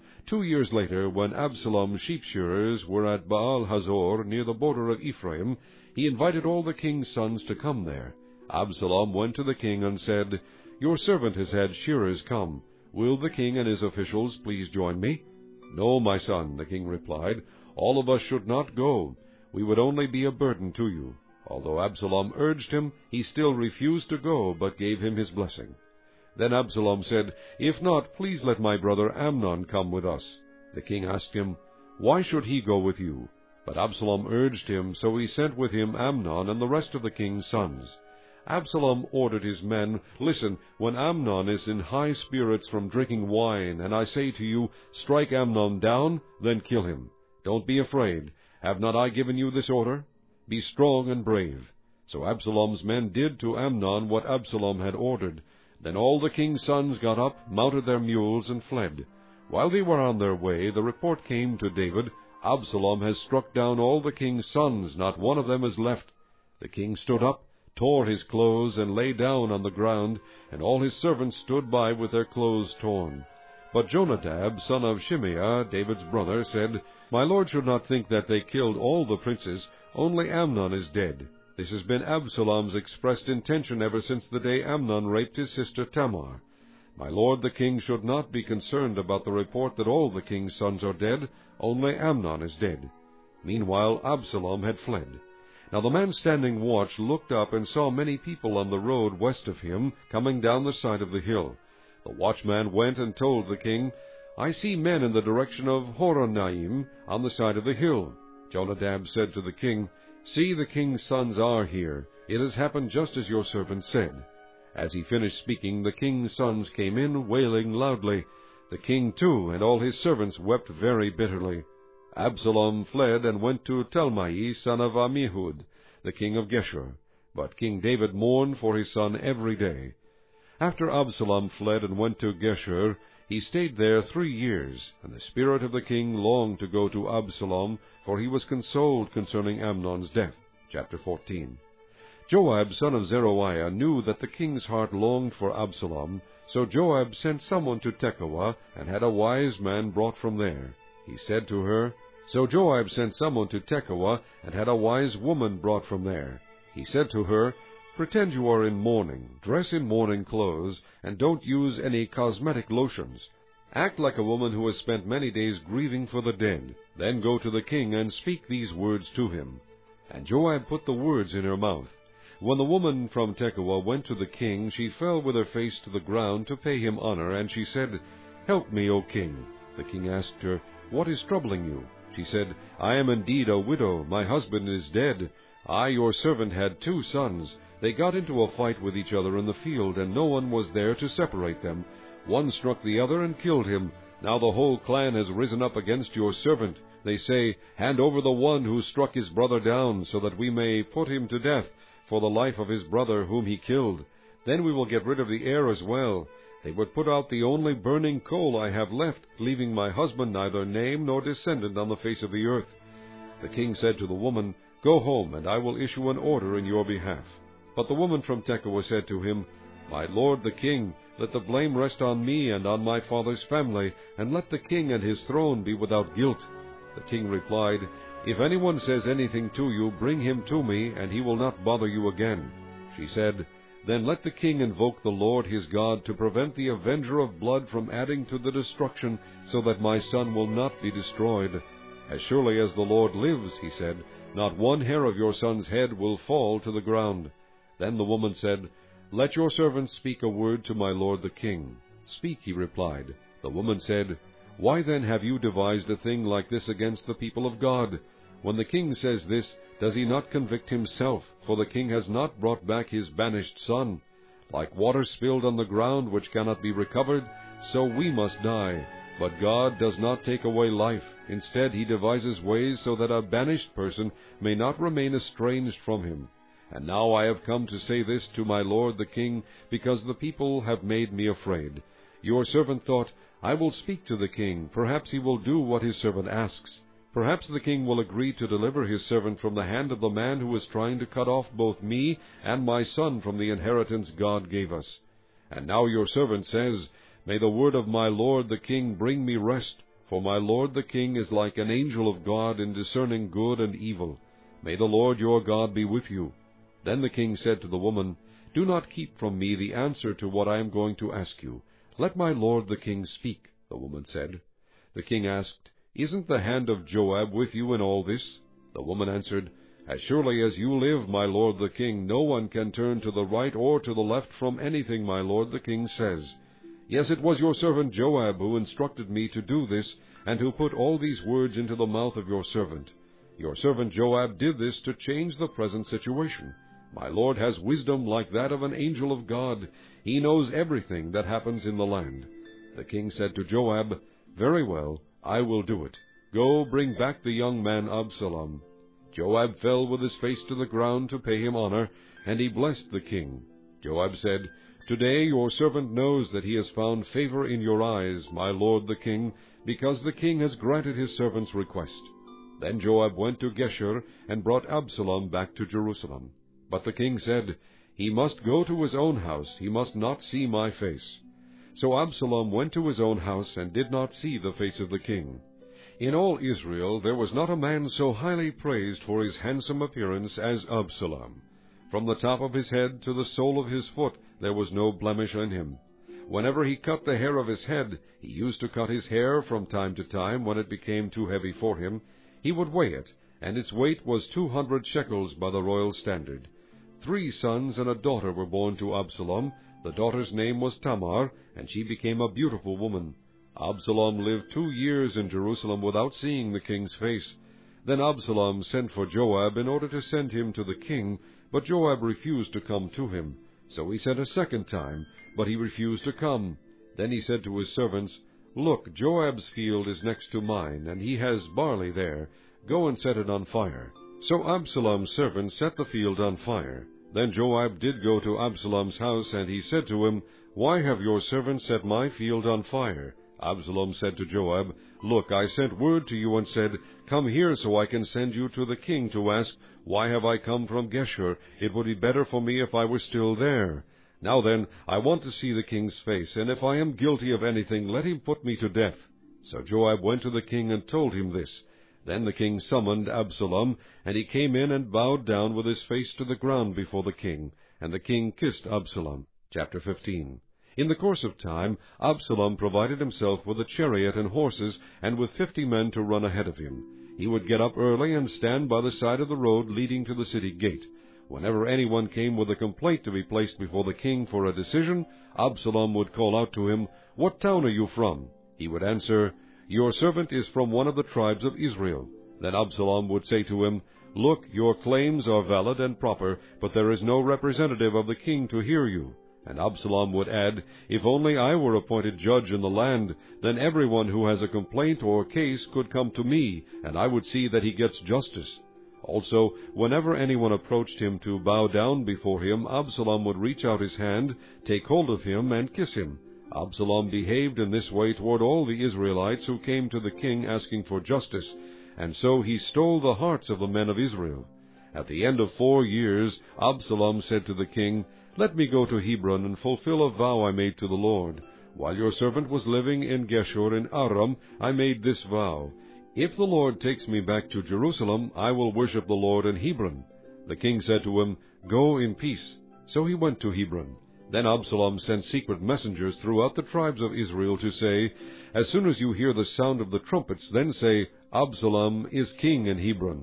S1: 2 years later, when Absalom's sheep-shearers were at Baal-Hazor, near the border of Ephraim, he invited all the king's sons to come there. Absalom went to the king and said, Your servant has had shearers come. Will the king and his officials please join me? No, my son, the king replied. All of us should not go. We would only be a burden to you. Although Absalom urged him, he still refused to go, but gave him his blessing. Then Absalom said, If not, please let my brother Amnon come with us. The king asked him, Why should he go with you? But Absalom urged him, so he sent with him Amnon and the rest of the king's sons. Absalom ordered his men, Listen, when Amnon is in high spirits from drinking wine, and I say to you, Strike Amnon down, then kill him. Don't be afraid. Have not I given you this order? Be strong and brave. So Absalom's men did to Amnon what Absalom had ordered. Then all the king's sons got up, mounted their mules, and fled. While they were on their way, the report came to David, Absalom has struck down all the king's sons, not one of them is left. The king stood up, tore his clothes, and lay down on the ground, and all his servants stood by with their clothes torn. But Jonadab, son of Shimeah, David's brother, said, My lord should not think that they killed all the princes, only Amnon is dead. This has been Absalom's expressed intention ever since the day Amnon raped his sister Tamar. My lord the king should not be concerned about the report that all the king's sons are dead, only Amnon is dead. Meanwhile Absalom had fled. Now the man standing watch looked up and saw many people on the road west of him, coming down the side of the hill. The watchman went and told the king, I see men in the direction of Horonaim, on the side of the hill. Jonadab said to the king, See, the king's sons are here. It has happened just as your servant said. As he finished speaking, the king's sons came in, wailing loudly. The king, too, and all his servants wept very bitterly. Absalom fled and went to Talmai, son of Ammihud, the king of Geshur. But King David mourned for his son every day. After Absalom fled and went to Geshur, he stayed there 3 years, and the spirit of the king longed to go to Absalom, for he was consoled concerning Amnon's death. Chapter 14. Joab, son of Zeruiah, knew that the king's heart longed for Absalom, so Joab sent someone to Tekoa, and had a wise man brought from there. He said to her, So Joab sent someone to Tekoa, and had a wise woman brought from there. He said to her, Pretend you are in mourning, dress in mourning clothes, and don't use any cosmetic lotions. Act like a woman who has spent many days grieving for the dead. Then go to the king and speak these words to him. And Joab put the words in her mouth. When the woman from Tekoa went to the king, she fell with her face to the ground to pay him honor, and she said, Help me, O king. The king asked her, What is troubling you? She said, I am indeed a widow. My husband is dead. I, your servant, had 2 sons. They got into a fight with each other in the field, and no one was there to separate them. One struck the other and killed him. Now the whole clan has risen up against your servant. They say, Hand over the one who struck his brother down, so that we may put him to death for the life of his brother whom he killed. Then we will get rid of the heir as well. They would put out the only burning coal I have left, leaving my husband neither name nor descendant on the face of the earth. The king said to the woman, Go home, and I will issue an order in your behalf. But the woman from Tekoa said to him, My lord the king, let the blame rest on me and on my father's family, and let the king and his throne be without guilt. The king replied, If anyone says anything to you, bring him to me, and he will not bother you again. She said, Then let the king invoke the Lord his God to prevent the avenger of blood from adding to the destruction, so that my son will not be destroyed. As surely as the Lord lives, he said, not one hair of your son's head will fall to the ground. Then the woman said, Let your servant speak a word to my lord the king. Speak, he replied. The woman said, Why then have you devised a thing like this against the people of God? When the king says this, does he not convict himself? For the king has not brought back his banished son. Like water spilled on the ground which cannot be recovered, so we must die. But God does not take away life. Instead, he devises ways so that a banished person may not remain estranged from him. And now I have come to say this to my lord the king, because the people have made me afraid. Your servant thought, I will speak to the king. Perhaps he will do what his servant asks. Perhaps the king will agree to deliver his servant from the hand of the man who is trying to cut off both me and my son from the inheritance God gave us. And now your servant says, May the word of my lord the king bring me rest, for my lord the king is like an angel of God in discerning good and evil. May the Lord your God be with you. Then the king said to the woman, Do not keep from me the answer to what I am going to ask you. Let my lord the king speak, the woman said. The king asked, Isn't the hand of Joab with you in all this? The woman answered, As surely as you live, my lord the king, no one can turn to the right or to the left from anything my lord the king says. Yes, it was your servant Joab who instructed me to do this, and who put all these words into the mouth of your servant. Your servant Joab did this to change the present situation. My lord has wisdom like that of an angel of God. He knows everything that happens in the land. The king said to Joab, Very well, I will do it. Go, bring back the young man Absalom. Joab fell with his face to the ground to pay him honor, and he blessed the king. Joab said, Today your servant knows that he has found favor in your eyes, my lord the king, because the king has granted his servant's request. Then Joab went to Geshur, and brought Absalom back to Jerusalem. But the king said, He must go to his own house, he must not see my face. So Absalom went to his own house, and did not see the face of the king. In all Israel there was not a man so highly praised for his handsome appearance as Absalom. From the top of his head to the sole of his foot there was no blemish in him. Whenever he cut the hair of his head, he used to cut his hair from time to time when it became too heavy for him. He would weigh it, and its weight was 200 shekels by the royal standard. 3 sons and a daughter were born to Absalom. The daughter's name was Tamar, and she became a beautiful woman. Absalom lived 2 years in Jerusalem without seeing the king's face. Then Absalom sent for Joab in order to send him to the king, but Joab refused to come to him. So he sent a second time, but he refused to come. Then he said to his servants, Look, Joab's field is next to mine, and he has barley there. Go and set it on fire. So Absalom's servants set the field on fire. Then Joab did go to Absalom's house, and he said to him, Why have your servants set my field on fire? Absalom said to Joab, Look, I sent word to you and said, Come here so I can send you to the king to ask, Why have I come from Geshur? It would be better for me if I were still there. Now then, I want to see the king's face, and if I am guilty of anything, let him put me to death. So Joab went to the king and told him this. Then the king summoned Absalom, and he came in and bowed down with his face to the ground before the king, and the king kissed Absalom. Chapter 15. In the course of time, Absalom provided himself with a chariot and horses, and with 50 men to run ahead of him. He would get up early and stand by the side of the road leading to the city gate. Whenever anyone came with a complaint to be placed before the king for a decision, Absalom would call out to him, What town are you from? He would answer, Your servant is from one of the tribes of Israel. Then Absalom would say to him, Look, your claims are valid and proper, but there is no representative of the king to hear you. And Absalom would add, If only I were appointed judge in the land, then everyone who has a complaint or case could come to me, and I would see that he gets justice. Also, whenever anyone approached him to bow down before him, Absalom would reach out his hand, take hold of him, and kiss him. Absalom behaved in this way toward all the Israelites who came to the king asking for justice, and so he stole the hearts of the men of Israel. At the end of 4 years, Absalom said to the king, Let me go to Hebron and fulfill a vow I made to the Lord. While your servant was living in Geshur in Aram, I made this vow. If the Lord takes me back to Jerusalem, I will worship the Lord in Hebron. The king said to him, Go in peace. So he went to Hebron. Then Absalom sent secret messengers throughout the tribes of Israel to say, As soon as you hear the sound of the trumpets, then say, Absalom is king in Hebron.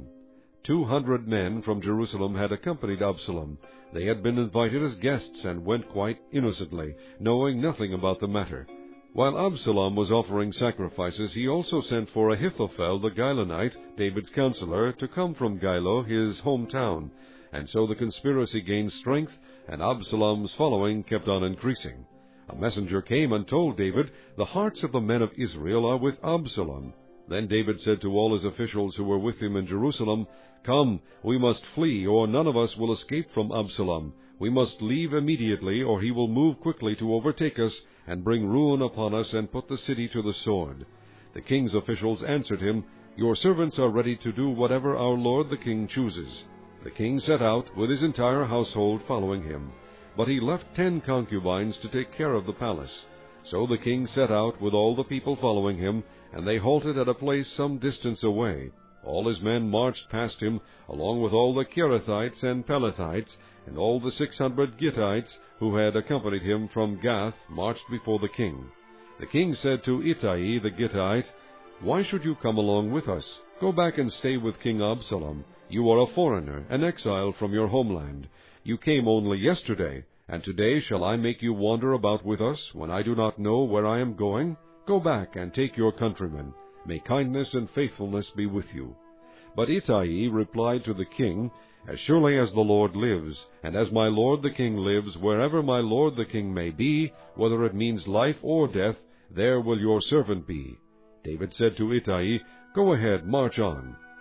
S1: 200 men from Jerusalem had accompanied Absalom. They had been invited as guests and went quite innocently, knowing nothing about the matter. While Absalom was offering sacrifices, he also sent for Ahithophel the Gilonite, David's counselor, to come from Gilo, his hometown. And so the conspiracy gained strength, and Absalom's following kept on increasing. A messenger came and told David, The hearts of the men of Israel are with Absalom. Then David said to all his officials who were with him in Jerusalem, Come, we must flee, or none of us will escape from Absalom. We must leave immediately, or he will move quickly to overtake us, and bring ruin upon us, and put the city to the sword. The king's officials answered him, Your servants are ready to do whatever our lord the king chooses. The king set out, with his entire household following him. But he left 10 concubines to take care of the palace. So the king set out, with all the people following him, and they halted at a place some distance away. All his men marched past him, along with all the Kerethites and Pelethites, and all the 600 Gittites who had accompanied him from Gath marched before the king. The king said to Ittai the Gittite, Why should you come along with us? Go back and stay with King Absalom. You are a foreigner, an exile from your homeland. You came only yesterday, and today shall I make you wander about with us, when I do not know where I am going? Go back and take your countrymen. May kindness and faithfulness be with you. But Ittai replied to the king, As surely as the Lord lives, and as my lord the king lives, wherever my lord the king may be, whether it means life or death, there will your servant be. David said to Ittai, Go ahead, march on.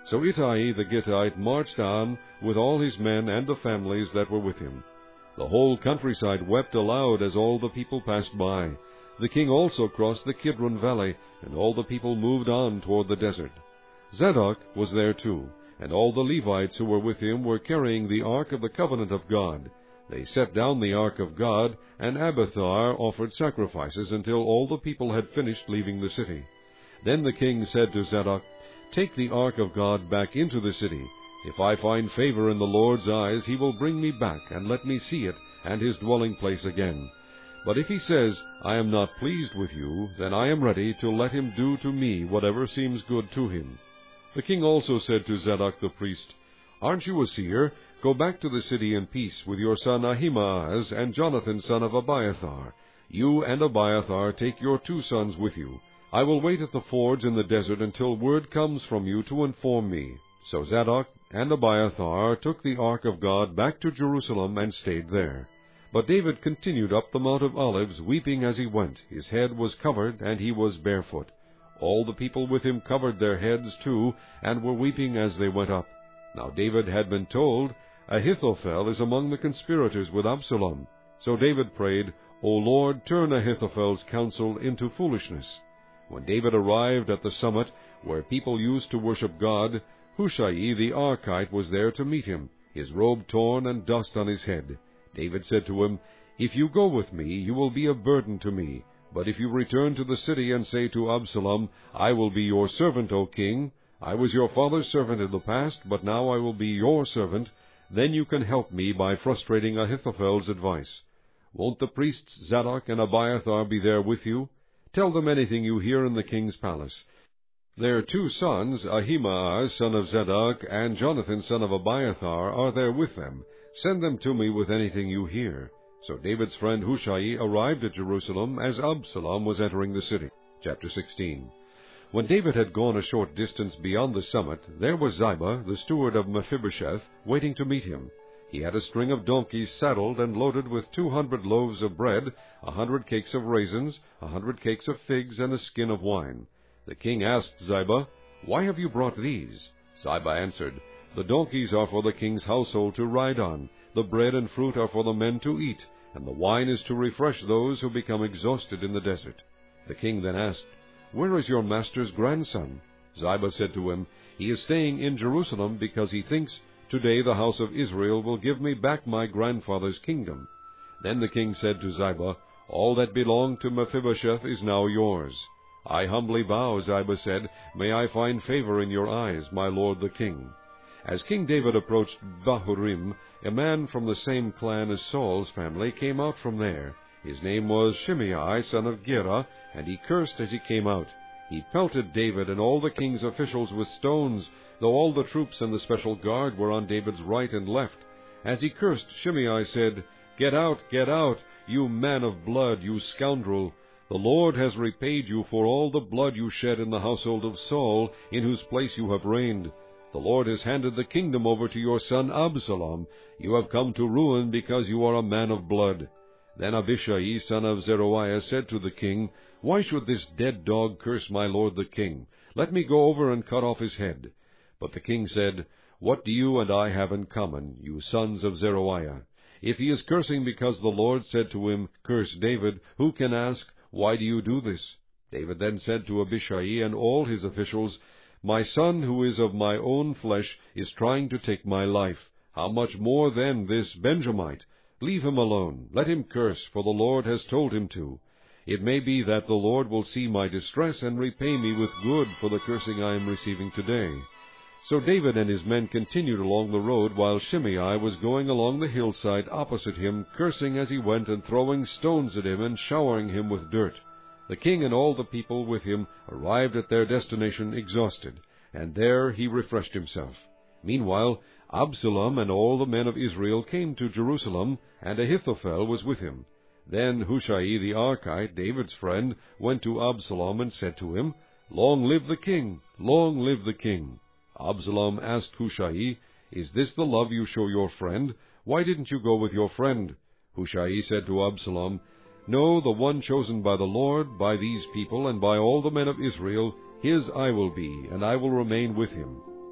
S1: So Ittai the Gittite marched on with all his men and the families that were with him. The whole countryside wept aloud as all the people passed by. The king also crossed the Kidron valley, and all the people moved on toward the desert. Zadok was there too, and all the Levites who were with him were carrying the ark of the covenant of God. They set down the ark of God, and Abiathar offered sacrifices until all the people had finished leaving the city. Then the king said to Zadok, "Take the ark of God back into the city. If I find favor in the Lord's eyes, he will bring me back, and let me see it, and his dwelling place again. But if he says, 'I am not pleased with you,' then I am ready to let him do to me whatever seems good to him." The king also said to Zadok the priest, "Aren't you a seer? Go back to the city in peace with your son Ahimaaz and Jonathan son of Abiathar. You and Abiathar take your 2 sons with you. I will wait at the fords in the desert until word comes from you to inform me." So Zadok and Abiathar took the ark of God back to Jerusalem and stayed there. But David continued up the Mount of Olives, weeping as he went. His head was covered, and he was barefoot. All the people with him covered their heads too, and were weeping as they went up. Now David had been told, "Ahithophel is among the conspirators with Absalom." So David prayed, "O Lord, turn Ahithophel's counsel into foolishness." When David arrived at the summit, where people used to worship God, Hushai the Archite was there to meet him, his robe torn and dust on his head. David said to him, "If you go with me, you will be a burden to me. But if you return to the city and say to Absalom, 'I will be your servant, O king. I was your father's servant in the past, but now I will be your servant,' then you can help me by frustrating Ahithophel's advice. Won't the priests Zadok and Abiathar be there with you? Tell them anything you hear in the king's palace. Their 2 sons, Ahimaaz son of Zadok and Jonathan son of Abiathar, are there with them. Send them to me with anything you hear." So David's friend Hushai arrived at Jerusalem as Absalom was entering the city. Chapter 16. When David had gone a short distance beyond the summit, there was Ziba, the steward of Mephibosheth, waiting to meet him. He had a string of donkeys saddled and loaded with 200 loaves of bread, 100 cakes of raisins, 100 cakes of figs, and a skin of wine. The king asked Ziba, "Why have you brought these?" Ziba answered, "The donkeys are for the king's household to ride on, the bread and fruit are for the men to eat, and the wine is to refresh those who become exhausted in the desert." The king then asked, "Where is your master's grandson?" Ziba said to him, "He is staying in Jerusalem because he thinks, 'Today the house of Israel will give me back my grandfather's kingdom.'" Then the king said to Ziba, "All that belonged to Mephibosheth is now yours." "I humbly bow," Ziba said, "may I find favor in your eyes, my lord the king." As King David approached Bahurim, a man from the same clan as Saul's family came out from there. His name was Shimei, son of Gera, and he cursed as he came out. He pelted David and all the king's officials with stones, though all the troops and the special guard were on David's right and left. As he cursed, Shimei said, get out, you man of blood, you scoundrel! The Lord has repaid you for all the blood you shed in the household of Saul, in whose place you have reigned. The Lord has handed the kingdom over to your son Absalom. You have come to ruin because you are a man of blood." Then Abishai, son of Zeruiah, said to the king, "Why should this dead dog curse my lord the king? Let me go over and cut off his head." But the king said, "What do you and I have in common, you sons of Zeruiah? If he is cursing because the Lord said to him, 'Curse David,' who can ask, 'Why do you do this?'" David then said to Abishai and all his officials, "My son, who is of my own flesh, is trying to take my life. How much more then this Benjamite? Leave him alone. Let him curse, for the Lord has told him to. It may be that the Lord will see my distress and repay me with good for the cursing I am receiving today." So David and his men continued along the road, while Shimei was going along the hillside opposite him, cursing as he went and throwing stones at him and showering him with dirt. The king and all the people with him arrived at their destination exhausted, and there he refreshed himself. Meanwhile, Absalom and all the men of Israel came to Jerusalem, and Ahithophel was with him. Then Hushai the Archite, David's friend, went to Absalom and said to him, "Long live the king! Long live the king!" Absalom asked Hushai, "Is this the love you show your friend? Why didn't you go with your friend?" Hushai said to Absalom, "No, the one chosen by the Lord, by these people, and by all the men of Israel, his I will be, and I will remain with him."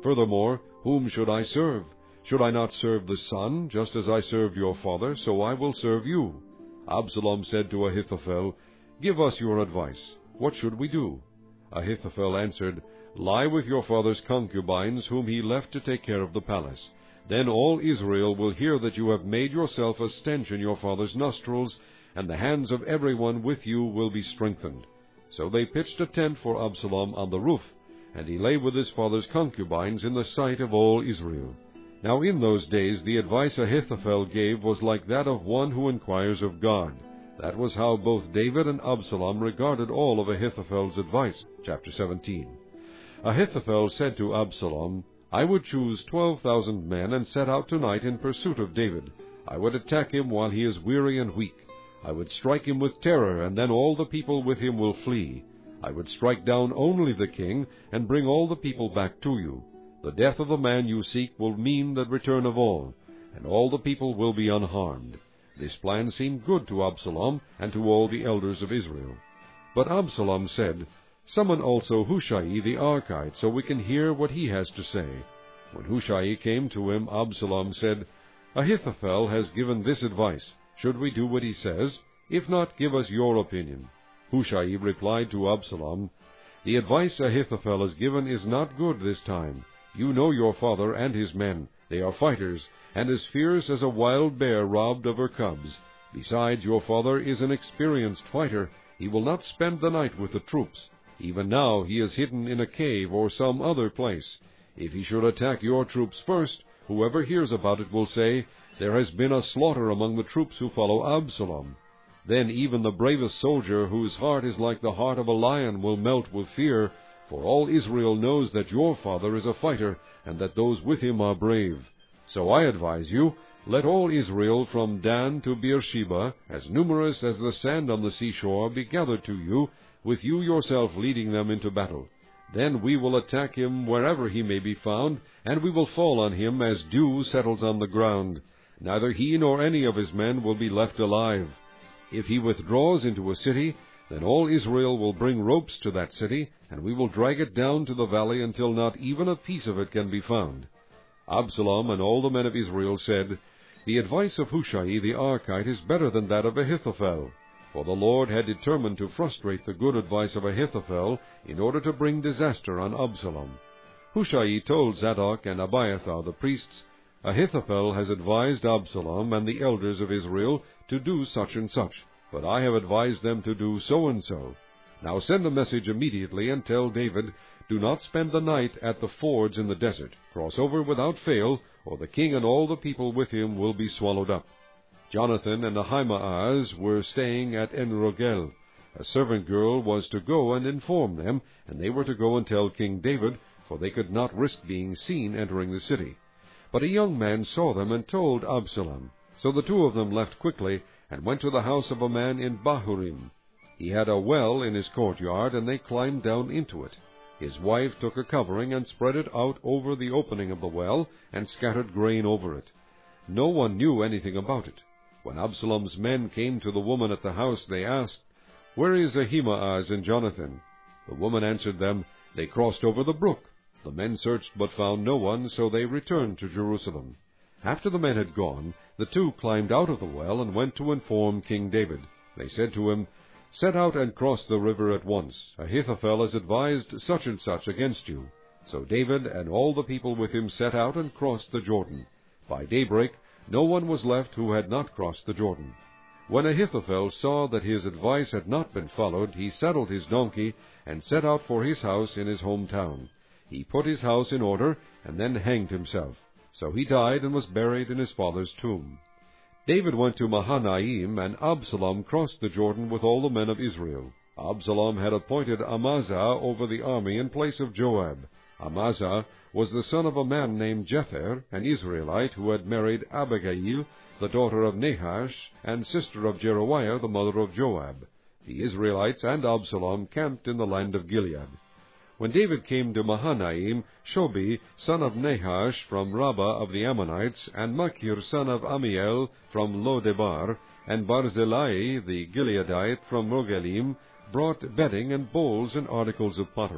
S1: Furthermore, whom should I serve? Should I not serve the son, just as I served your father, so I will serve you? Absalom said to Ahithophel, Give us your advice. What should we do? Ahithophel answered, Lie with your father's concubines, whom he left to take care of the palace. Then all Israel will hear that you have made yourself a stench in your father's nostrils, and the hands of everyone with you will be strengthened. So they pitched a tent for Absalom on the roof, and he lay with his father's concubines in the sight of all Israel. Now in those days the advice Ahithophel gave was like that of one who inquires of God. That was how both David and Absalom regarded all of Ahithophel's advice. Chapter 17. Ahithophel said to Absalom, I would choose 12,000 men and set out tonight in pursuit of David. I would attack him while he is weary and weak. I would strike him with terror, and then all the people with him will flee. I would strike down only the king, and bring all the people back to you. The death of the man you seek will mean the return of all, and all the people will be unharmed. This plan seemed good to Absalom and to all the elders of Israel. But Absalom said, Summon also Hushai the Archite, so we can hear what he has to say. When Hushai came to him, Absalom said, Ahithophel has given this advice. Should we do what he says? If not, give us your opinion. Hushai replied to Absalom, The advice Ahithophel has given is not good this time. You know your father and his men. They are fighters, and as fierce as a wild bear robbed of her cubs. Besides, your father is an experienced fighter. He will not spend the night with the troops. Even now he is hidden in a cave or some other place. If he should attack your troops first, whoever hears about it will say, There has been a slaughter among the troops who follow Absalom. Then even the bravest soldier, whose heart is like the heart of a lion, will melt with fear, for all Israel knows that your father is a fighter, and that those with him are brave. So I advise you, let all Israel from Dan to Beersheba, as numerous as the sand on the seashore, be gathered to you, with you yourself leading them into battle. Then we will attack him wherever he may be found, and we will fall on him as dew settles on the ground. Neither he nor any of his men will be left alive. If he withdraws into a city, then all Israel will bring ropes to that city, and we will drag it down to the valley until not even a piece of it can be found. Absalom and all the men of Israel said, The advice of Hushai the Archite is better than that of Ahithophel. For the Lord had determined to frustrate the good advice of Ahithophel in order to bring disaster on Absalom. Hushai told Zadok and Abiathar the priests, Ahithophel has advised Absalom and the elders of Israel to do such and such, but I have advised them to do so and so. Now send a message immediately and tell David, Do not spend the night at the fords in the desert. Cross over without fail, or the king and all the people with him will be swallowed up. Jonathan and Ahimaaz were staying at En-Rogel. A servant girl was to go and inform them, and they were to go and tell King David, for they could not risk being seen entering the city. But a young man saw them and told Absalom. So the two of them left quickly, and went to the house of a man in Bahurim. He had a well in his courtyard, and they climbed down into it. His wife took a covering and spread it out over the opening of the well, and scattered grain over it. No one knew anything about it. When Absalom's men came to the woman at the house, they asked, Where is Ahimaaz and Jonathan? The woman answered them, They crossed over the brook. The men searched but found no one, so they returned to Jerusalem. After the men had gone, the two climbed out of the well and went to inform King David. They said to him, Set out and cross the river at once. Ahithophel has advised such and such against you. So David and all the people with him set out and crossed the Jordan. By daybreak, no one was left who had not crossed the Jordan. When Ahithophel saw that his advice had not been followed, he saddled his donkey and set out for his house in his hometown. He put his house in order and then hanged himself. So he died and was buried in his father's tomb. David went to Mahanaim, and Absalom crossed the Jordan with all the men of Israel. Absalom had appointed Amasa over the army in place of Joab. Amasa was the son of a man named Jether, an Israelite who had married Abigail, the daughter of Nahash, and sister of Jeruiah, the mother of Joab. The Israelites and Absalom camped in the land of Gilead. When David came to Mahanaim, Shobi, son of Nahash, from Rabbah of the Ammonites, and Machir, son of Amiel, from Lo-debar, and Barzillai, the Gileadite, from Rogelim, brought bedding and bowls and articles of pottery.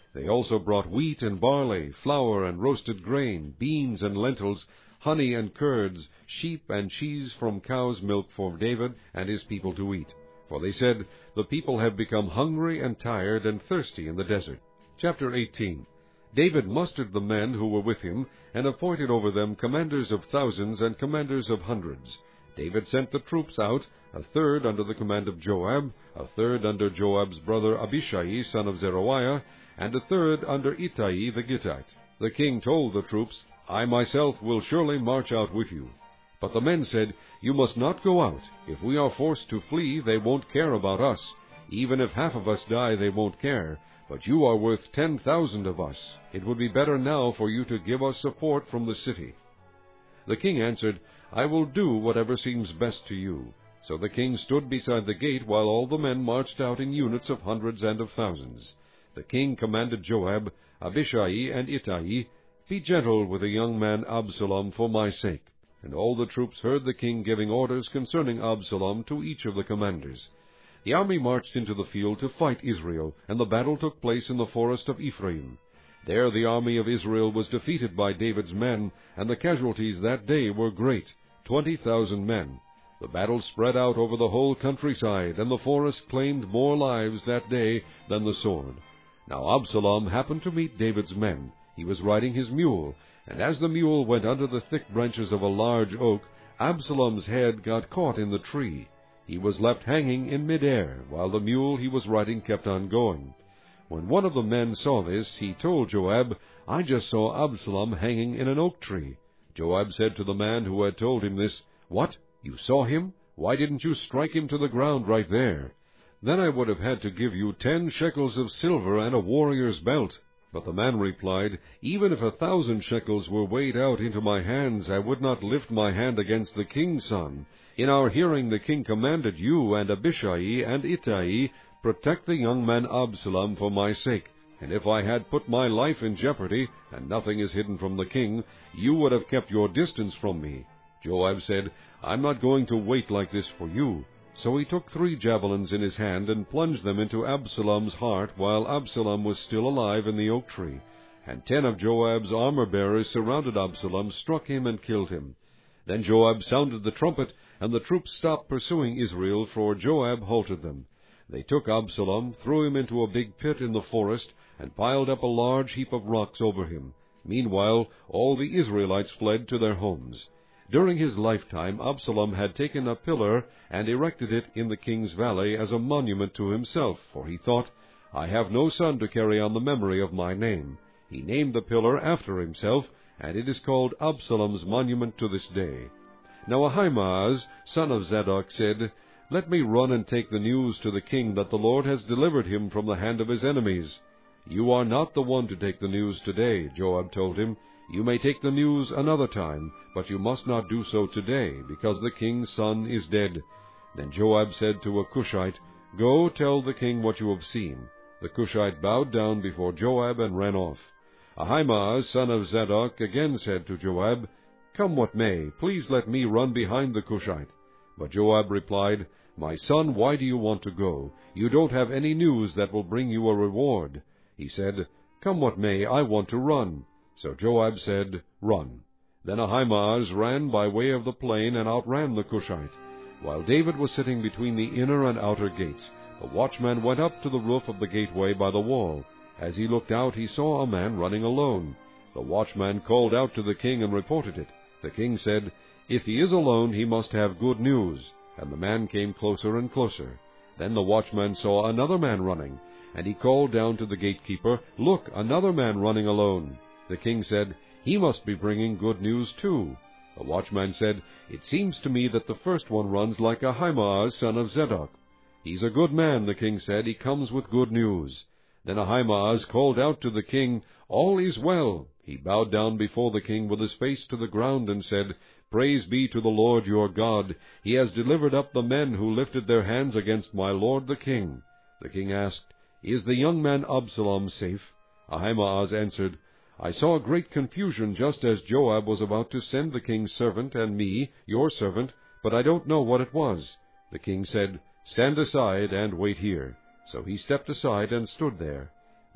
S1: They also brought wheat and barley, flour and roasted grain, beans and lentils, honey and curds, sheep and cheese from cow's milk for David and his people to eat. For they said, "The people have become hungry and tired and thirsty in the desert." Chapter 18. David mustered the men who were with him, and appointed over them commanders of thousands and commanders of hundreds. David sent the troops out, a third under the command of Joab, a third under Joab's brother Abishai, son of Zeruiah, and a third under Ittai the Gittite. The king told the troops, "I myself will surely march out with you." But the men said, "You must not go out. If we are forced to flee, they won't care about us. Even if half of us die, they won't care. But you are worth 10,000 of us. It would be better now for you to give us support from the city." The king answered, "I will do whatever seems best to you." So the king stood beside the gate while all the men marched out in units of hundreds and of thousands. The king commanded Joab, Abishai, and Ittai, "Be gentle with the young man Absalom for my sake." And all the troops heard the king giving orders concerning Absalom to each of the commanders. The army marched into the field to fight Israel, and the battle took place in the forest of Ephraim. There the army of Israel was defeated by David's men, and the casualties that day were great, 20,000 men. The battle spread out over the whole countryside, and the forest claimed more lives that day than the sword. Now Absalom happened to meet David's men. He was riding his mule, and as the mule went under the thick branches of a large oak, Absalom's head got caught in the tree. He was left hanging in mid-air, while the mule he was riding kept on going. When one of the men saw this, he told Joab, "I just saw Absalom hanging in an oak tree." Joab said to the man who had told him this, "What? You saw him? Why didn't you strike him to the ground right there? Then I would have had to give you 10 shekels of silver and a warrior's belt." But the man replied, "Even if 1,000 shekels were weighed out into my hands, I would not lift my hand against the king's son. In our hearing the king commanded you and Abishai and Ittai, 'Protect the young man Absalom for my sake.' And if I had put my life in jeopardy, and nothing is hidden from the king, you would have kept your distance from me." Joab said, "I'm not going to wait like this for you." So he took 3 javelins in his hand and plunged them into Absalom's heart while Absalom was still alive in the oak tree. And 10 of Joab's armor-bearers surrounded Absalom, struck him, and killed him. Then Joab sounded the trumpet, and the troops stopped pursuing Israel, for Joab halted them. They took Absalom, threw him into a big pit in the forest, and piled up a large heap of rocks over him. Meanwhile, all the Israelites fled to their homes. During his lifetime, Absalom had taken a pillar and erected it in the king's valley as a monument to himself, for he thought, "I have no son to carry on the memory of my name." He named the pillar after himself, and it is called Absalom's monument to this day. Now Ahimaaz, son of Zadok, said, "Let me run and take the news to the king that the Lord has delivered him from the hand of his enemies." "You are not the one to take the news today," Joab told him. "You may take the news another time, but you must not do so today, because the king's son is dead." Then Joab said to a Cushite, "Go tell the king what you have seen." The Cushite bowed down before Joab and ran off. Ahimaaz, son of Zadok, again said to Joab, "Come what may, please let me run behind the Cushite." But Joab replied, "My son, why do you want to go? You don't have any news that will bring you a reward." He said, "Come what may, I want to run." So Joab said, "Run." Then Ahimaaz ran by way of the plain and outran the Cushite. While David was sitting between the inner and outer gates, the watchman went up to the roof of the gateway by the wall. As he looked out, he saw a man running alone. The watchman called out to the king and reported it. The king said, "If he is alone, he must have good news." And the man came closer and closer. Then the watchman saw another man running, and he called down to the gatekeeper, "Look, another man running alone." The king said, "He must be bringing good news too." The watchman said, "It seems to me that the first one runs like Ahimaaz, son of Zadok." "He's a good man," the king said. "He comes with good news." Then Ahimaaz called out to the king, "All is well." He bowed down before the king with his face to the ground and said, "Praise be to the Lord your God. He has delivered up the men who lifted their hands against my lord the king." The king asked, "Is the young man Absalom safe?" Ahimaaz answered, "I saw great confusion just as Joab was about to send the king's servant and me, your servant, but I don't know what it was." The king said, "Stand aside and wait here." So he stepped aside and stood there.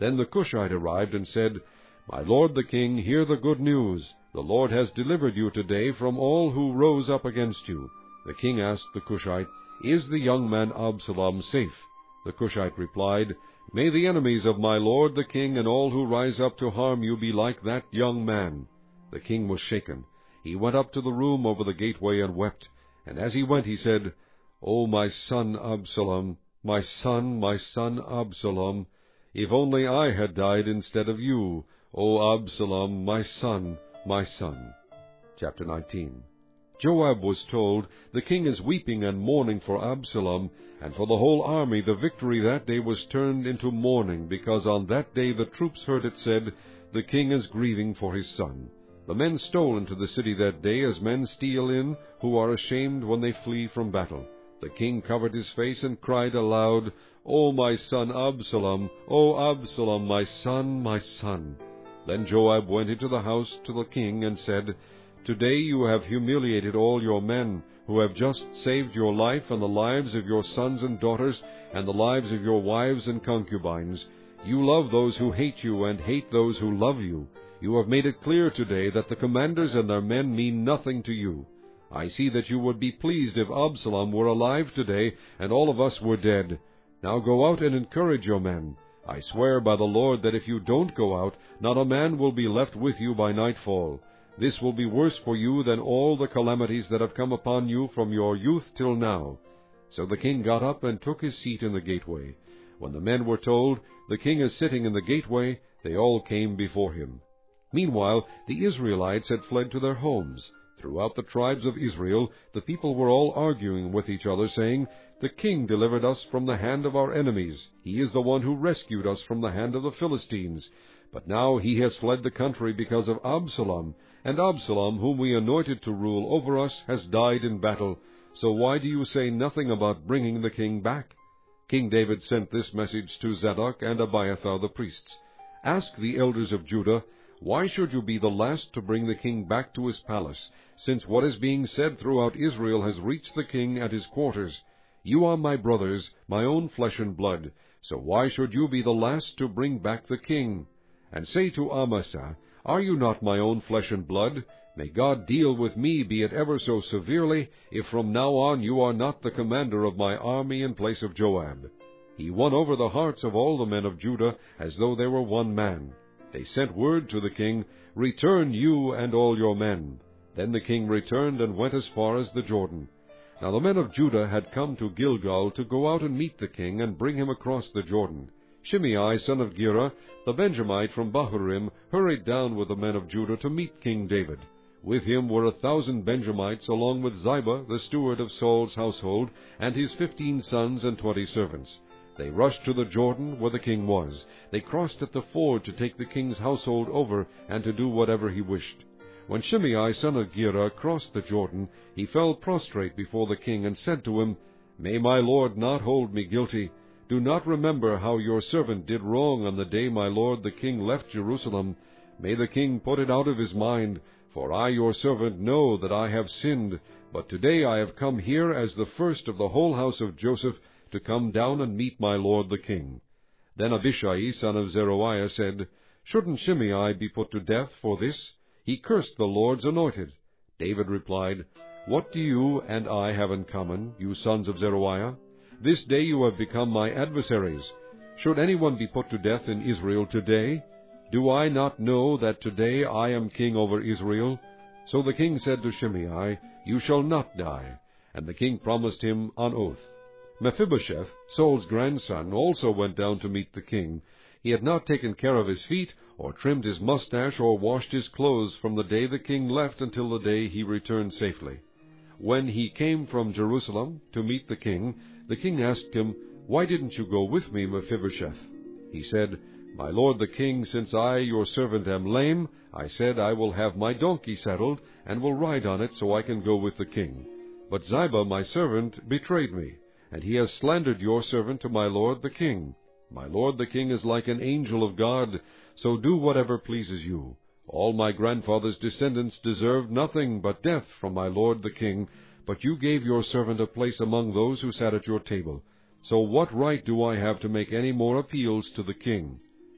S1: Then the Cushite arrived and said, My lord the king, hear the good news. The Lord has delivered you today from all who rose up against you. The king asked the Cushite, Is the young man Absalom safe? The Cushite replied, May the enemies of my lord the king and all who rise up to harm you be like that young man. The king was shaken. He went up to the room over the gateway and wept. And as he went he said, O my son Absalom, my son Absalom, if only I had died instead of you, O Absalom, my son, my son. Chapter 19. Joab was told, The king is weeping and mourning for Absalom, and for the whole army the victory that day was turned into mourning, because on that day the troops heard it said, The king is grieving for his son. The men stole into the city that day as men steal in, who are ashamed when they flee from battle. The king covered his face and cried aloud, O my son Absalom, O Absalom, my son, my son. Then Joab went into the house to the king and said, Today you have humiliated all your men, who have just saved your life and the lives of your sons and daughters, and the lives of your wives and concubines. You love those who hate you, and hate those who love you. You have made it clear today that the commanders and their men mean nothing to you. I see that you would be pleased if Absalom were alive today, and all of us were dead. Now go out and encourage your men. I swear by the Lord that if you don't go out, not a man will be left with you by nightfall. This will be worse for you than all the calamities that have come upon you from your youth till now. So the king got up and took his seat in the gateway. When the men were told, The king is sitting in the gateway, they all came before him. Meanwhile, the Israelites had fled to their homes. Throughout the tribes of Israel, the people were all arguing with each other, saying, The king delivered us from the hand of our enemies. He is the one who rescued us from the hand of the Philistines. But now he has fled the country because of Absalom, and Absalom, whom we anointed to rule over us, has died in battle. So why do you say nothing about bringing the king back? King David sent this message to Zadok and Abiathar the priests. Ask the elders of Judah, Why should you be the last to bring the king back to his palace, since what is being said throughout Israel has reached the king at his quarters? You are my brothers, my own flesh and blood, so why should you be the last to bring back the king? And say to Amasa, Are you not my own flesh and blood? May God deal with me, be it ever so severely, if from now on you are not the commander of my army in place of Joab. He won over the hearts of all the men of Judah, as though they were one man. They sent word to the king, Return you and all your men. Then the king returned and went as far as the Jordan. Now the men of Judah had come to Gilgal to go out and meet the king and bring him across the Jordan. Shimei, son of Gera, the Benjamite from Bahurim, hurried down with the men of Judah to meet King David. With him were 1,000 Benjamites, along with Ziba, the steward of Saul's household, and his 15 sons and 20 servants. They rushed to the Jordan where the king was. They crossed at the ford to take the king's household over and to do whatever he wished. When Shimei, son of Gera, crossed the Jordan, he fell prostrate before the king and said to him, May my lord not hold me guilty. Do not remember how your servant did wrong on the day my lord the king left Jerusalem. May the king put it out of his mind, for I your servant know that I have sinned. But today I have come here as the first of the whole house of Joseph to come down and meet my lord the king. Then Abishai, son of Zeruiah, said, Shouldn't Shimei be put to death for this? He cursed the Lord's anointed. David replied, What do you and I have in common, you sons of Zeruiah? This day you have become my adversaries. Should anyone be put to death in Israel today? Do I not know that today I am king over Israel? So the king said to Shimei, You shall not die. And the king promised him on oath. Mephibosheth, Saul's grandson, also went down to meet the king. He had not taken care of his feet, or trimmed his mustache, or washed his clothes from the day the king left until the day he returned safely. When he came from Jerusalem to meet the king asked him, Why didn't you go with me, Mephibosheth? He said, My lord the king, since I, your servant, am lame, I said, I will have my donkey saddled, and will ride on it, so I can go with the king. But Ziba, my servant, betrayed me, and he has slandered your servant to my lord the king. My lord the king is like an angel of God, so do whatever pleases you. All my grandfather's descendants deserved nothing but death from my lord the king, but you gave your servant a place among those who sat at your table. So what right do I have to make any more appeals to the king?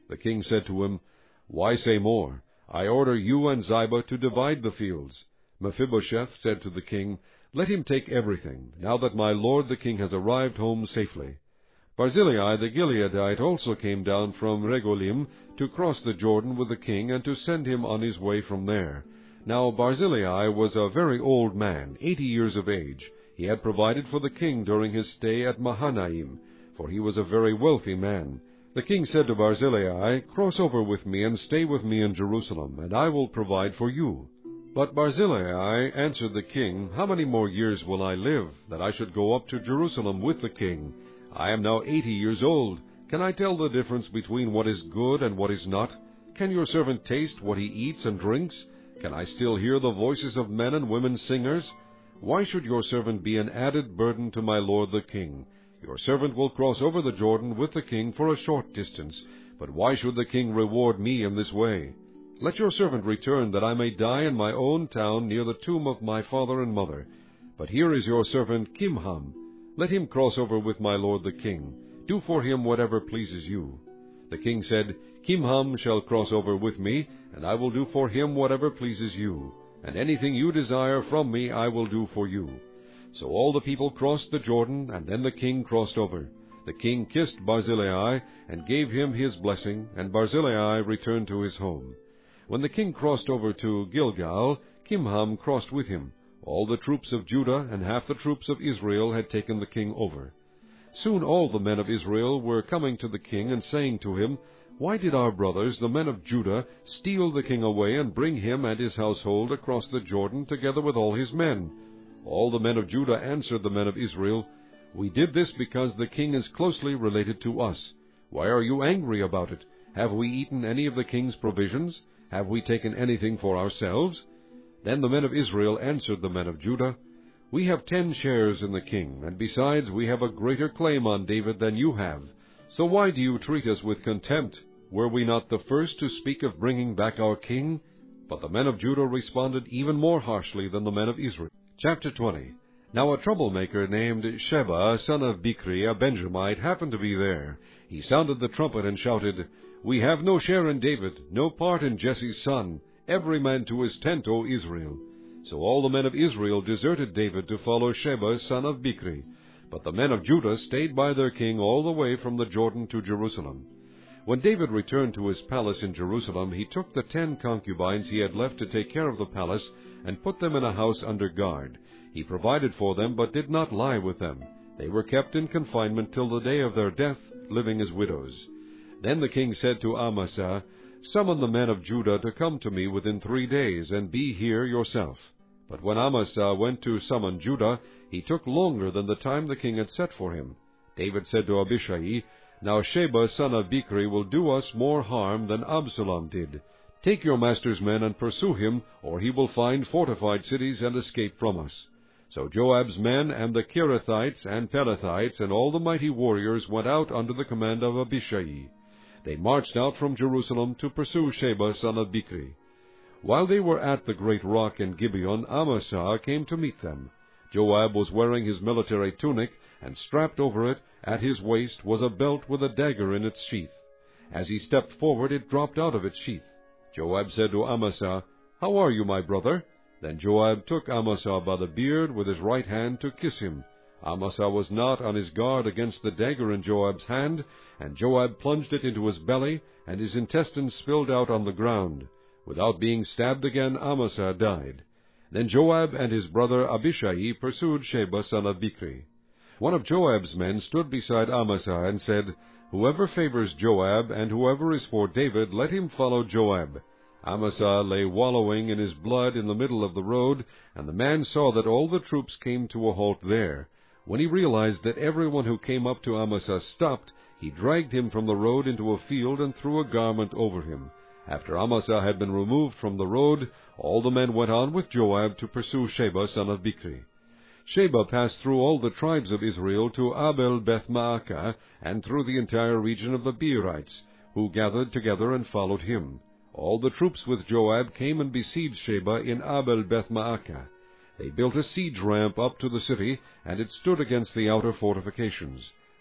S1: The king said to him, "Why say more? I order you and Ziba to divide the fields." Mephibosheth said to the king, "Let him take everything, now that my lord the king has arrived home safely." Barzillai the Gileadite also came down from Regolim to cross the Jordan with the king, and to send him on his way from there. Now Barzillai was a very old man, 80 years of age. He had provided for the king during his stay at Mahanaim, for he was a very wealthy man. The king said to Barzillai, "Cross over with me and stay with me in Jerusalem, and I will provide for you." But Barzillai answered the king, "How many more years will I live, that I should go up to Jerusalem with the king? I am now 80 years old. Can I tell the difference between what is good and what is not? Can your servant taste what he eats and drinks? Can I still hear the voices of men and women singers? Why should your servant be an added burden to my lord the king? Your servant will cross over the Jordan with the king for a short distance, but why should the king reward me in this way? Let your servant return, that I may die in my own town near the tomb of my father and mother. But here is your servant Kimham. Let him cross over with my lord the king. Do for him whatever pleases you." The king said, "Kimham shall cross over with me, and I will do for him whatever pleases you. And anything you desire from me I will do for you." So all the people crossed the Jordan, and then the king crossed over. The king kissed Barzillai, and gave him his blessing, and Barzillai returned to his home. When the king crossed over to Gilgal, Kimham crossed with him. All the troops of Judah and half the troops of Israel had taken the king over. Soon all the men of Israel were coming to the king and saying to him, "Why did our brothers, the men of Judah, steal the king away and bring him and his household across the Jordan together with all his men?" All the men of Judah answered the men of Israel, "We did this because the king is closely related to us. Why are you angry about it? Have we eaten any of the king's provisions? Have we taken anything for ourselves?" Then the men of Israel answered the men of Judah, "We have 10 shares in the king, and besides we have a greater claim on David than you have. So why do you treat us with contempt? Were we not the first to speak of bringing back our king?" But the men of Judah responded even more harshly than the men of Israel. Chapter 20. Now a troublemaker named Sheba, son of Bichri, a Benjamite, happened to be there. He sounded the trumpet and shouted, "We have no share in David, no part in Jesse's son. Every man to his tent, O Israel." So all the men of Israel deserted David to follow Sheba, son of Bichri. But the men of Judah stayed by their king all the way from the Jordan to Jerusalem. When David returned to his palace in Jerusalem, he took the 10 concubines he had left to take care of the palace, and put them in a house under guard. He provided for them, but did not lie with them. They were kept in confinement till the day of their death, living as widows. Then the king said to Amasa, "Summon the men of Judah to come to me within 3 days, and be here yourself." But when Amasa went to summon Judah, he took longer than the time the king had set for him. David said to Abishai, "Now Sheba, son of Bichri, will do us more harm than Absalom did. Take your master's men and pursue him, or he will find fortified cities and escape from us." So Joab's men and the Kerethites and Pelethites and all the mighty warriors went out under the command of Abishai. They marched out from Jerusalem to pursue Sheba, son of Bichri. While they were at the great rock in Gibeon, Amasa came to meet them. Joab was wearing his military tunic, and strapped over it, at his waist, was a belt with a dagger in its sheath. As he stepped forward, it dropped out of its sheath. Joab said to Amasa, "How are you, my brother?" Then Joab took Amasa by the beard with his right hand to kiss him. Amasa was not on his guard against the dagger in Joab's hand, and Joab plunged it into his belly, and his intestines spilled out on the ground. Without being stabbed again, Amasa died. Then Joab and his brother Abishai pursued Sheba, son of Bichri. One of Joab's men stood beside Amasa and said, "Whoever favors Joab, and whoever is for David, let him follow Joab." Amasa lay wallowing in his blood in the middle of the road, and the man saw that all the troops came to a halt there. When he realized that everyone who came up to Amasa stopped, he dragged him from the road into a field and threw a garment over him. After Amasa had been removed from the road, all the men went on with Joab to pursue Sheba, son of Bichri. Sheba passed through all the tribes of Israel to Abel-Beth-Maacah, and through the entire region of the Beerites, who gathered together and followed him. All the troops with Joab came and besieged Sheba in Abel-Beth-Maacah. They built a siege ramp up to the city, and it stood against the outer fortifications.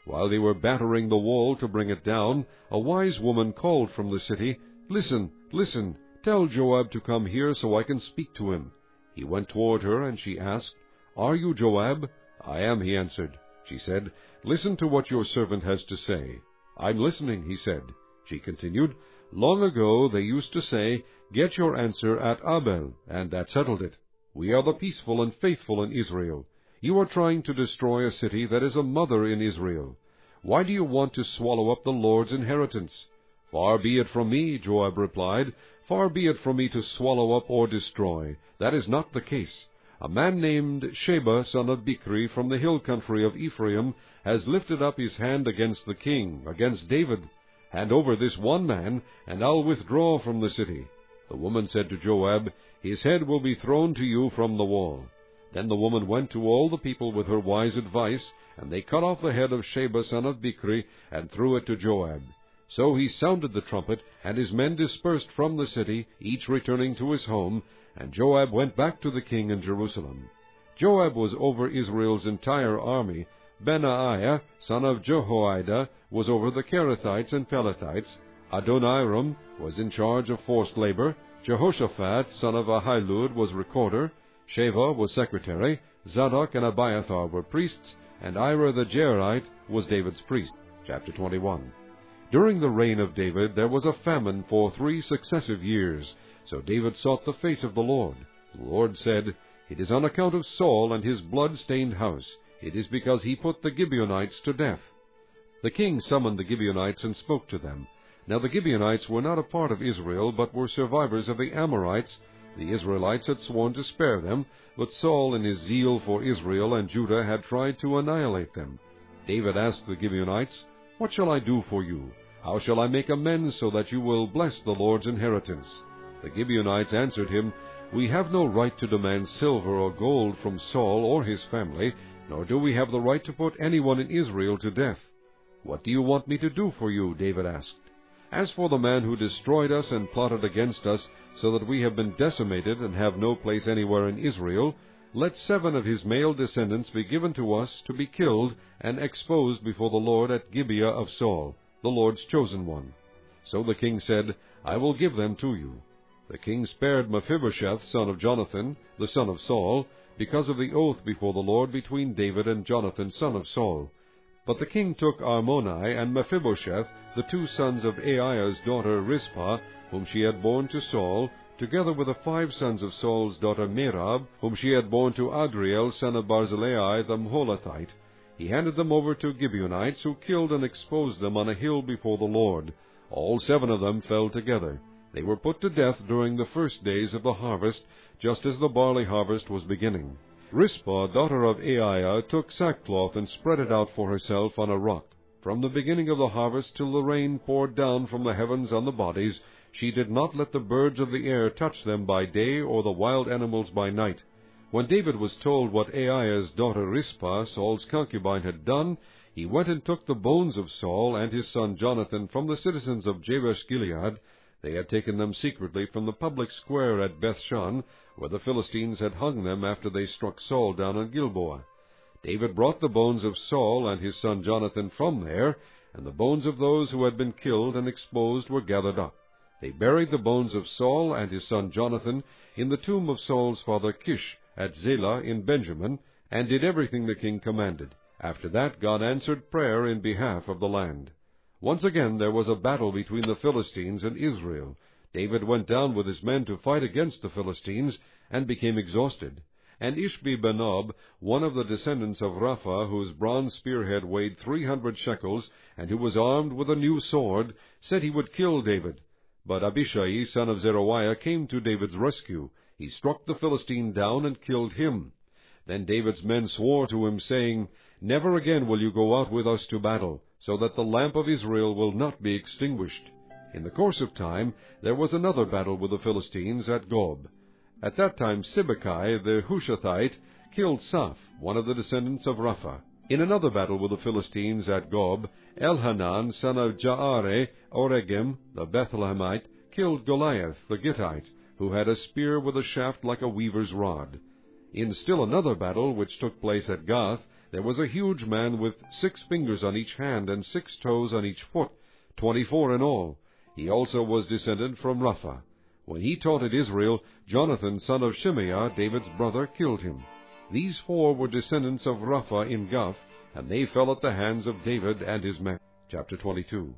S1: While they were battering the wall to bring it down, a wise woman called from the city, "Listen, listen, tell Joab to come here so I can speak to him." He went toward her, and she asked, "Are you Joab?" "I am," he answered. She said, "Listen to what your servant has to say." "I'm listening," he said. She continued, "Long ago they used to say, 'Get your answer at Abel,' and that settled it. We are the peaceful and faithful in Israel. You are trying to destroy a city that is a mother in Israel. Why do you want to swallow up the Lord's inheritance?" "Far be it from me," Joab replied, "far be it from me to swallow up or destroy. That is not the case. A man named Sheba, son of Bichri, from the hill country of Ephraim, has lifted up his hand against the king, against David. Hand over this one man, and I'll withdraw from the city." The woman said to Joab, "His head will be thrown to you from the wall." Then the woman went to all the people with her wise advice, and they cut off the head of Sheba son of Bichri, and threw it to Joab. So he sounded the trumpet, and his men dispersed from the city, each returning to his home, and Joab went back to the king in Jerusalem. Joab was over Israel's entire army. Benaiah, son of Jehoiada, was over the Kerethites and Pelethites. Adoniram was in charge of forced labor. Jehoshaphat, son of Ahilud, was recorder. Sheva was secretary. Zadok and Abiathar were priests, and Ira the Jairite was David's priest. Chapter 21. During the reign of David there was a famine for 3 successive years. So David sought the face of the Lord. The Lord said, "It is on account of Saul and his blood-stained house. It is because he put the Gibeonites to death." The king summoned the Gibeonites and spoke to them. Now the Gibeonites were not a part of Israel, but were survivors of the Amorites. The Israelites had sworn to spare them, but Saul in his zeal for Israel and Judah had tried to annihilate them. David asked the Gibeonites, "What shall I do for you? How shall I make amends so that you will bless the Lord's inheritance?" The Gibeonites answered him, "We have no right to demand silver or gold from Saul or his family, nor do we have the right to put anyone in Israel to death." "What do you want me to do for you?" David asked. "As for the man who destroyed us and plotted against us, so that we have been decimated and have no place anywhere in Israel, let 7 of his male descendants be given to us to be killed and exposed before the Lord at Gibeah of Saul, the Lord's chosen one." So the king said, "I will give them to you." The king spared Mephibosheth, son of Jonathan, the son of Saul, because of the oath before the Lord between David and Jonathan, son of Saul. But the king took Armoni and Mephibosheth, the 2 sons of Aiah's daughter Rizpah, whom she had borne to Saul, together with the 5 sons of Saul's daughter Merab, whom she had borne to Adriel, son of Barzillai the Meholathite. He handed them over to Gibeonites, who killed and exposed them on a hill before the Lord. All 7 of them fell together. They were put to death during the first days of the harvest, just as the barley harvest was beginning. Rizpah, daughter of Aiah, took sackcloth and spread it out for herself on a rock. From the beginning of the harvest till the rain poured down from the heavens on the bodies, she did not let the birds of the air touch them by day or the wild animals by night. When David was told what Aiah's daughter Rizpah, Saul's concubine, had done, he went and took the bones of Saul and his son Jonathan from the citizens of Jabesh-Gilead. They had taken them secretly from the public square at Bethshan, where the Philistines had hung them after they struck Saul down in Gilboa. David brought the bones of Saul and his son Jonathan from there, and the bones of those who had been killed and exposed were gathered up. They buried the bones of Saul and his son Jonathan in the tomb of Saul's father Kish at Zelah in Benjamin, and did everything the king commanded. After that God answered prayer in behalf of the land. Once again there was a battle between the Philistines and Israel. David went down with his men to fight against the Philistines, and became exhausted. And Ishbi-Benob, one of the descendants of Rapha, whose bronze spearhead weighed 300 shekels, and who was armed with a new sword, said he would kill David. But Abishai, son of Zeruiah, came to David's rescue. He struck the Philistine down and killed him. Then David's men swore to him, saying, "Never again will you go out with us to battle, so that the lamp of Israel will not be extinguished." In the course of time there was another battle with the Philistines at Gob. At that time Sibbecai the Hushathite killed Saph, one of the descendants of Rapha. In another battle with the Philistines at Gob, Elhanan, son of Jaare Oregim, the Bethlehemite, killed Goliath the Gittite, who had a spear with a shaft like a weaver's rod. In still another battle, which took place at Gath, there was a huge man with 6 fingers on each hand and 6 toes on each foot, 24 in all. He also was descended from Rapha. When he taunted Israel, Jonathan, son of Shimeah, David's brother, killed him. These 4 were descendants of Rapha in Gath, and they fell at the hands of David and his men. Chapter 22.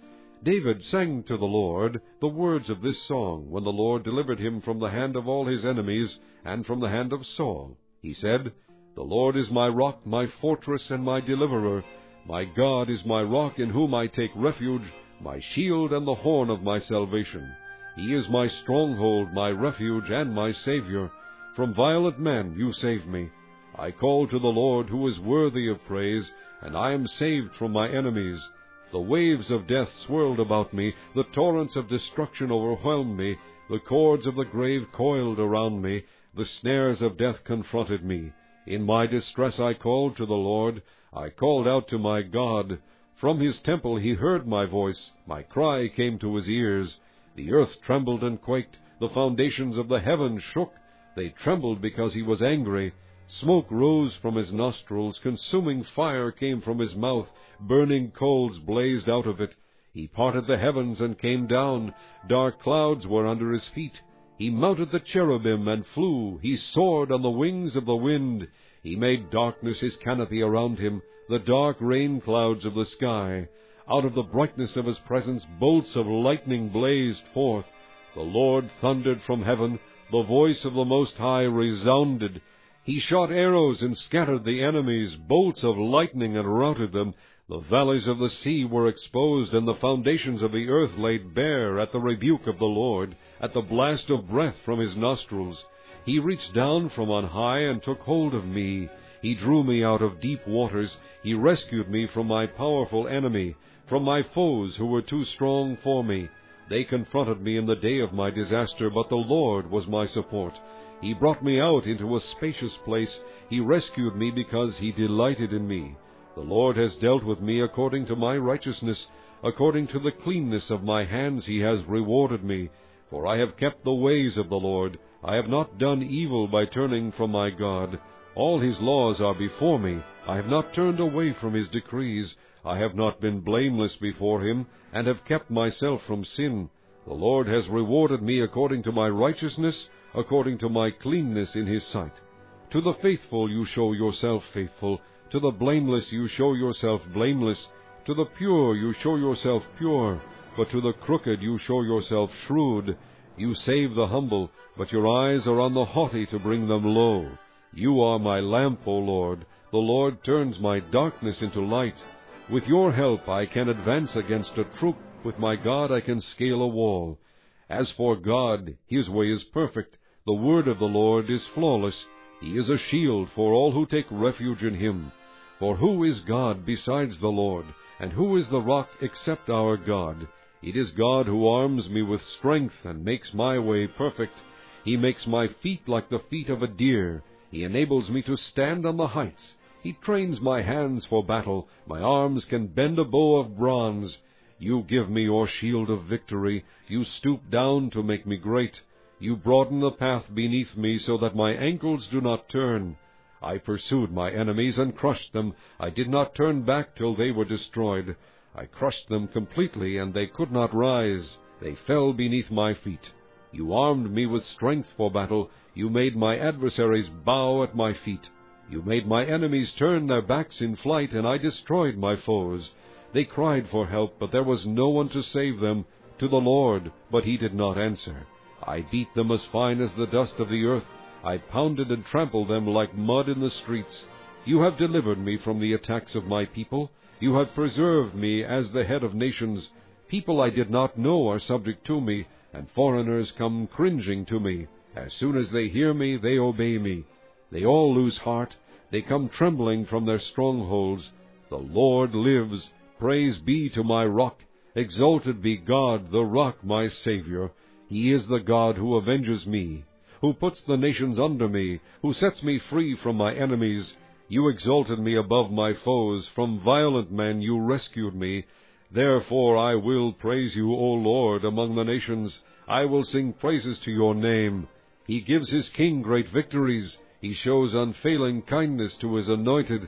S1: David sang to the Lord the words of this song when the Lord delivered him from the hand of all his enemies and from the hand of Saul. He said, The Lord is my rock, my fortress, and my deliverer. My God is my rock in whom I take refuge, my shield and the horn of my salvation. He is my stronghold, my refuge, and my Savior. From violent men you save me. I call to the Lord, who is worthy of praise, and I am saved from my enemies. The waves of death swirled about me, the torrents of destruction overwhelmed me, the cords of the grave coiled around me, the snares of death confronted me. In my distress I called to the Lord, I called out to my God. From his temple he heard my voice, my cry came to his ears. The earth trembled and quaked, the foundations of the heavens shook. They trembled because he was angry. Smoke rose from his nostrils, consuming fire came from his mouth, burning coals blazed out of it. He parted the heavens and came down, dark clouds were under his feet. He mounted the cherubim and flew, he soared on the wings of the wind. He made darkness his canopy around him, the dark rain clouds of the sky. Out of the brightness of his presence bolts of lightning blazed forth. The Lord thundered from heaven, the voice of the Most High resounded. He shot arrows and scattered the enemies, bolts of lightning and routed them. The valleys of the sea were exposed, and the foundations of the earth laid bare at the rebuke of the Lord, at the blast of breath from his nostrils. He reached down from on high and took hold of me. He drew me out of deep waters. He rescued me from my powerful enemy, from my foes who were too strong for me. They confronted me in the day of my disaster, but the Lord was my support. He brought me out into a spacious place. He rescued me because he delighted in me. The Lord has dealt with me according to my righteousness. According to the cleanness of my hands he has rewarded me. For I have kept the ways of the Lord. I have not done evil by turning from my God. All his laws are before me. I have not turned away from his decrees. I have not been blameless before him, and have kept myself from sin. The Lord has rewarded me according to my righteousness, according to my cleanness in his sight. To the faithful you show yourself faithful. To the blameless you show yourself blameless. To the pure you show yourself pure. But to the crooked you show yourself shrewd. You save the humble, but your eyes are on the haughty to bring them low. You are my lamp, O Lord. The Lord turns my darkness into light. With your help I can advance against a troop. With my God I can scale a wall. As for God, his way is perfect. The word of the Lord is flawless. He is a shield for all who take refuge in him. For who is God besides the Lord? And who is the rock except our God? It is God who arms me with strength and makes my way perfect. He makes my feet like the feet of a deer. He enables me to stand on the heights. He trains my hands for battle. My arms can bend a bow of bronze. You give me your shield of victory. You stoop down to make me great. You broaden the path beneath me so that my ankles do not turn. I pursued my enemies and crushed them. I did not turn back till they were destroyed. I crushed them completely, and they could not rise. They fell beneath my feet. You armed me with strength for battle. You made my adversaries bow at my feet. You made my enemies turn their backs in flight, and I destroyed my foes. They cried for help, but there was no one to save them. To the Lord, but he did not answer. I beat them as fine as the dust of the earth. I pounded and trampled them like mud in the streets. You have delivered me from the attacks of my people. You have preserved me as the head of nations. People I did not know are subject to me, and foreigners come cringing to me. As soon as they hear me, they obey me. They all lose heart. They come trembling from their strongholds. The Lord lives. Praise be to my rock. Exalted be God, the rock, my Savior. He is the God who avenges me, who puts the nations under me, who sets me free from my enemies. You exalted me above my foes. From violent men you rescued me. Therefore I will praise you, O Lord, among the nations. I will sing praises to your name. He gives his king great victories. He shows unfailing kindness to his anointed.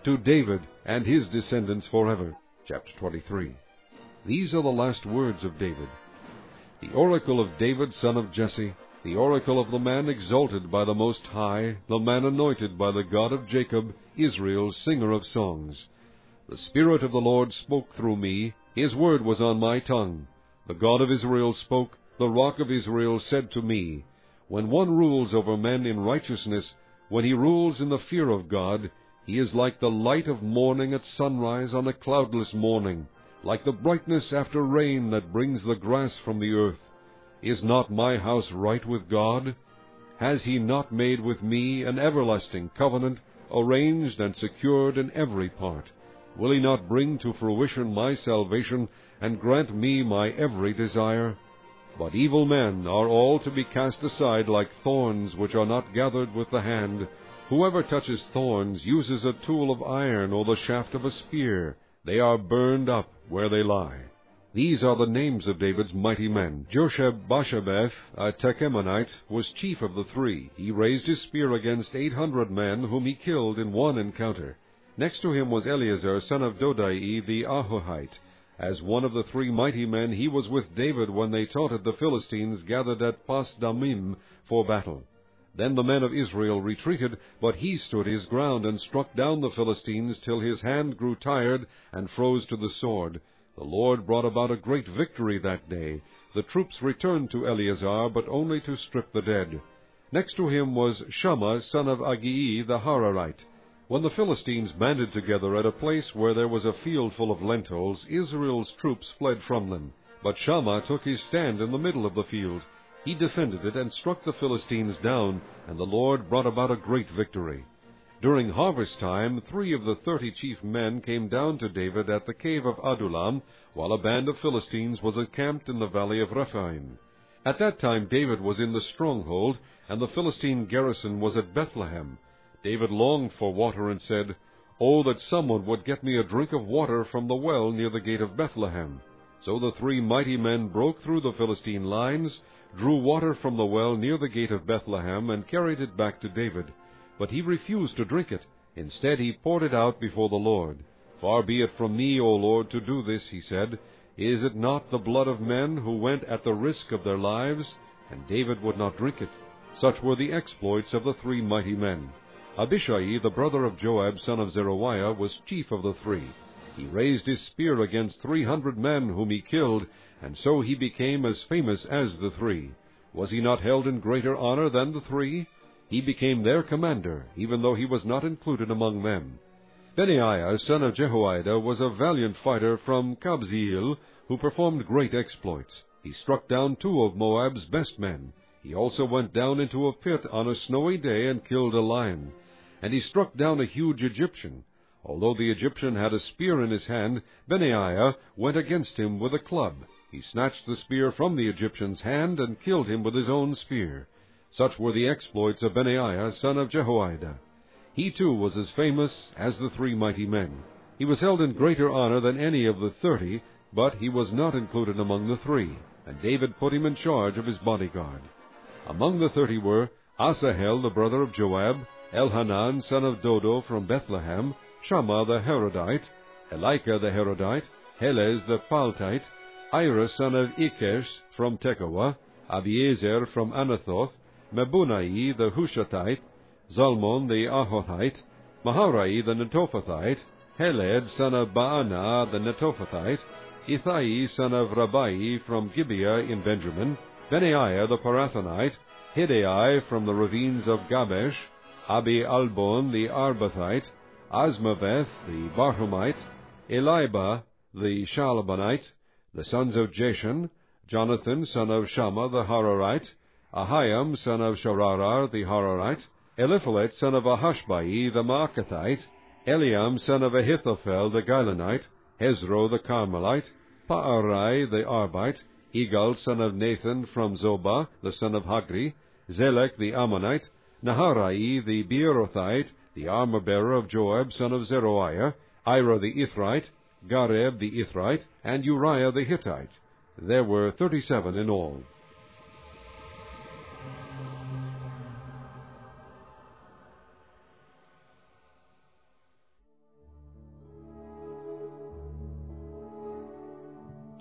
S1: to David and his descendants forever. Chapter 23. These are the last words of David. The oracle of David, son of Jesse, the oracle of the man exalted by the Most High, the man anointed by the God of Jacob, Israel's singer of songs. The Spirit of the Lord spoke through me, his word was on my tongue. The God of Israel spoke, the Rock of Israel said to me, When one rules over men in righteousness, when he rules in the fear of God, he is like the light of morning at sunrise on a cloudless morning, like the brightness after rain that brings the grass from the earth. Is not my house right with God? Has he not made with me an everlasting covenant, arranged and secured in every part? Will he not bring to fruition my salvation, and grant me my every desire? But evil men are all to be cast aside like thorns which are not gathered with the hand. Whoever touches thorns uses a tool of iron or the shaft of a spear. They are burned up where they lie. These are the names of David's mighty men. Josheb-Basshebeth, a Tekemonite, was chief of the three. He raised his spear against 800 men, whom he killed in one encounter. Next to him was Eleazar, son of Dodai the Ahohite. As one of the three mighty men, he was with David when they taunted the Philistines gathered at Pas-Damim for battle. Then the men of Israel retreated, but he stood his ground and struck down the Philistines till his hand grew tired and froze to the sword. The Lord brought about a great victory that day. The troops returned to Eleazar, but only to strip the dead. Next to him was Shammah, son of Agee the Hararite. When the Philistines banded together at a place where there was a field full of lentils, Israel's troops fled from them. But Shammah took his stand in the middle of the field. He defended it and struck the Philistines down, and the Lord brought about a great victory. During harvest time, 3 of the 30 chief men came down to David at the cave of Adullam, while a band of Philistines was encamped in the valley of Rephaim. At that time David was in the stronghold, and the Philistine garrison was at Bethlehem. David longed for water and said, "Oh, that someone would get me a drink of water from the well near the gate of Bethlehem." So the 3 mighty men broke through the Philistine lines, drew water from the well near the gate of Bethlehem, and carried it back to David. But he refused to drink it. Instead he poured it out before the Lord. "Far be it from me, O Lord, to do this," he said. "Is it not the blood of men who went at the risk of their lives?" And David would not drink it. Such were the exploits of the 3 mighty men. Abishai, the brother of Joab, son of Zeruiah, was chief of the 3. He raised his spear against 300 men whom he killed, and so he became as famous as the 3. Was he not held in greater honor than the 3? He became their commander, even though he was not included among them. Benaiah, son of Jehoiada, was a valiant fighter from Kabzeel, who performed great exploits. He struck down 2 of Moab's best men. He also went down into a pit on a snowy day and killed a lion. And he struck down a huge Egyptian. Although the Egyptian had a spear in his hand, Benaiah went against him with a club. He snatched the spear from the Egyptian's hand and killed him with his own spear. Such were the exploits of Benaiah, son of Jehoiada. He too was as famous as the 3 mighty men. He was held in greater honor than any of the 30, but he was not included among the 3, and David put him in charge of his bodyguard. Among the 30 were Asahel, the brother of Joab, Elhanan, son of Dodo from Bethlehem, Shammah the Harodite, Elika the Harodite, Helez the Paltite, Ira son of Ikesh from Tekoa, Abiezer from Anathoth, Mebunai the Hushathite, Zalmon the Ahothite, Maharai the Netophathite, Heled son of Baanah the Netophathite, Ithai son of Rabai from Gibeah in Benjamin, Benaiah the Parathonite, Hidai from the ravines of Gabesh, Abi-Albon the Arbathite, Asmaveth the Barhumite, Eliba the Shalabonite, the sons of Jashan, Jonathan son of Shammah the Hararite, Ahiam son of Shararar the Hararite, Eliphalet son of Ahashbai the Maacathite, Eliam son of Ahithophel the Gilonite, Hezro the Carmelite, Paarai the Arbite, Egal son of Nathan from Zobah, the son of Hagri, Zelek the Ammonite, Naharai the Beerothite, the armor-bearer of Joab son of Zeruiah, Ira the Ithrite, Gareb the Ithrite, and Uriah the Hittite. There were 37 in all.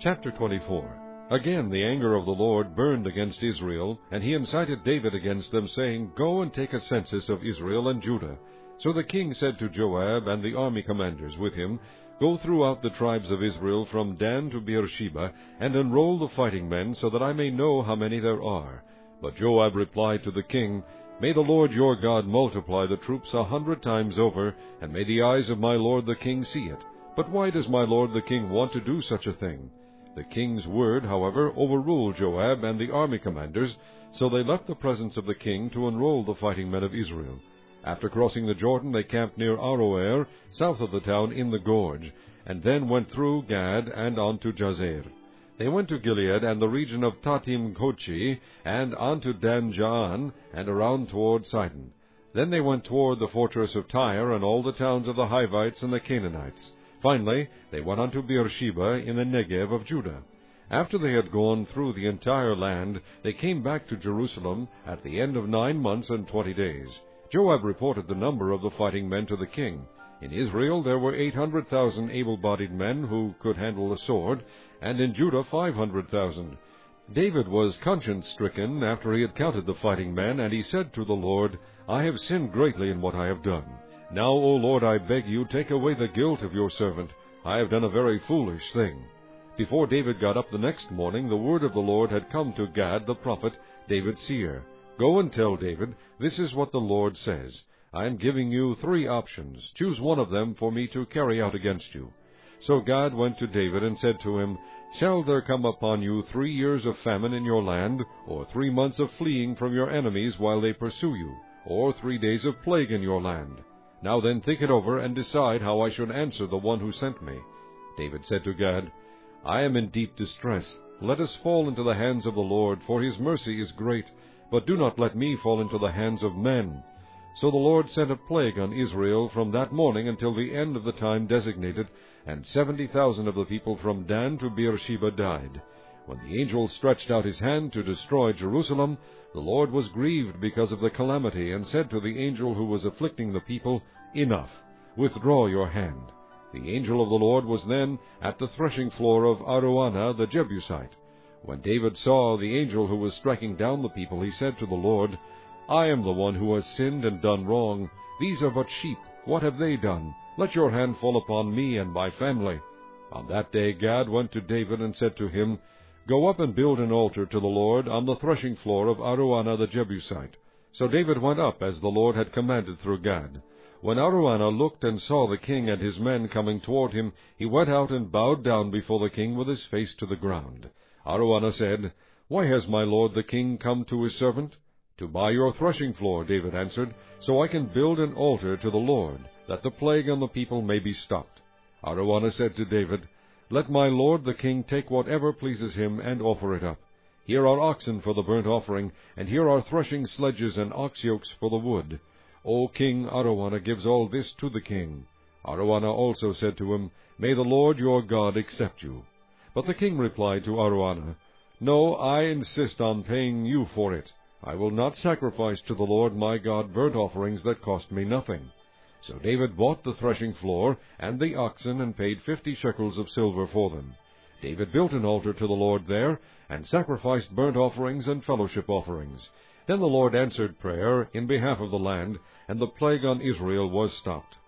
S1: Chapter 24. Again the anger of the Lord burned against Israel, and he incited David against them, saying, Go and take a census of Israel and Judah. So the king said to Joab and the army commanders with him, Go throughout the tribes of Israel from Dan to Beersheba, and enroll the fighting men, so that I may know how many there are. But Joab replied to the king, May the Lord your God multiply the troops 100 times over, and may the eyes of my lord the king see it. But why does my lord the king want to do such a thing? The king's word, however, overruled Joab and the army commanders, so they left the presence of the king to enroll the fighting men of Israel. After crossing the Jordan, they camped near Aroer, south of the town in the gorge, and then went through Gad and on to Jazer. They went to Gilead and the region of Tatim-Kochi, and on to Dan-Jaan, and around toward Sidon. Then they went toward the fortress of Tyre and all the towns of the Hivites and the Canaanites. Finally, they went on to Beersheba in the Negev of Judah. After they had gone through the entire land, they came back to Jerusalem at the end of 9 months and 20 days. Joab reported the number of the fighting men to the king. In Israel there were 800,000 able-bodied men who could handle a sword, and in Judah 500,000. David was conscience-stricken after he had counted the fighting men, and he said to the Lord, I have sinned greatly in what I have done. Now, O Lord, I beg you, take away the guilt of your servant. I have done a very foolish thing. Before David got up the next morning, the word of the Lord had come to Gad the prophet, David's seer. Go and tell David, this is what the Lord says. I am giving you 3 options. Choose one of them for me to carry out against you. So Gad went to David and said to him, Shall there come upon you 3 years of famine in your land, or 3 months of fleeing from your enemies while they pursue you, or 3 days of plague in your land? Now then think it over, and decide how I should answer the one who sent me. David said to Gad, I am in deep distress. Let us fall into the hands of the Lord, for his mercy is great, but do not let me fall into the hands of men. So the Lord sent a plague on Israel from that morning until the end of the time designated, and 70,000 of the people from Dan to Beersheba died. When the angel stretched out his hand to destroy Jerusalem, the Lord was grieved because of the calamity, and said to the angel who was afflicting the people, Enough, withdraw your hand. The angel of the Lord was then at the threshing floor of Araunah the Jebusite. When David saw the angel who was striking down the people, he said to the Lord, I am the one who has sinned and done wrong. These are but sheep. What have they done? Let your hand fall upon me and my family. On that day Gad went to David and said to him, Go up and build an altar to the Lord on the threshing floor of Araunah the Jebusite. So David went up as the Lord had commanded through Gad. When Araunah looked and saw the king and his men coming toward him, he went out and bowed down before the king with his face to the ground. Araunah said, Why has my lord the king come to his servant? To buy your threshing floor, David answered, so I can build an altar to the Lord, that the plague on the people may be stopped. Araunah said to David, Let my lord the king take whatever pleases him and offer it up. Here are oxen for the burnt offering, and here are threshing sledges and ox yokes for the wood. O king, Araunah gives all this to the king. Araunah also said to him, May the Lord your God accept you. But the king replied to Araunah, No, I insist on paying you for it. I will not sacrifice to the Lord my God burnt offerings that cost me nothing. So David bought the threshing floor and the oxen, and paid 50 shekels of silver for them. David built an altar to the Lord there, and sacrificed burnt offerings and fellowship offerings. Then the Lord answered prayer in behalf of the land, and the plague on Israel was stopped.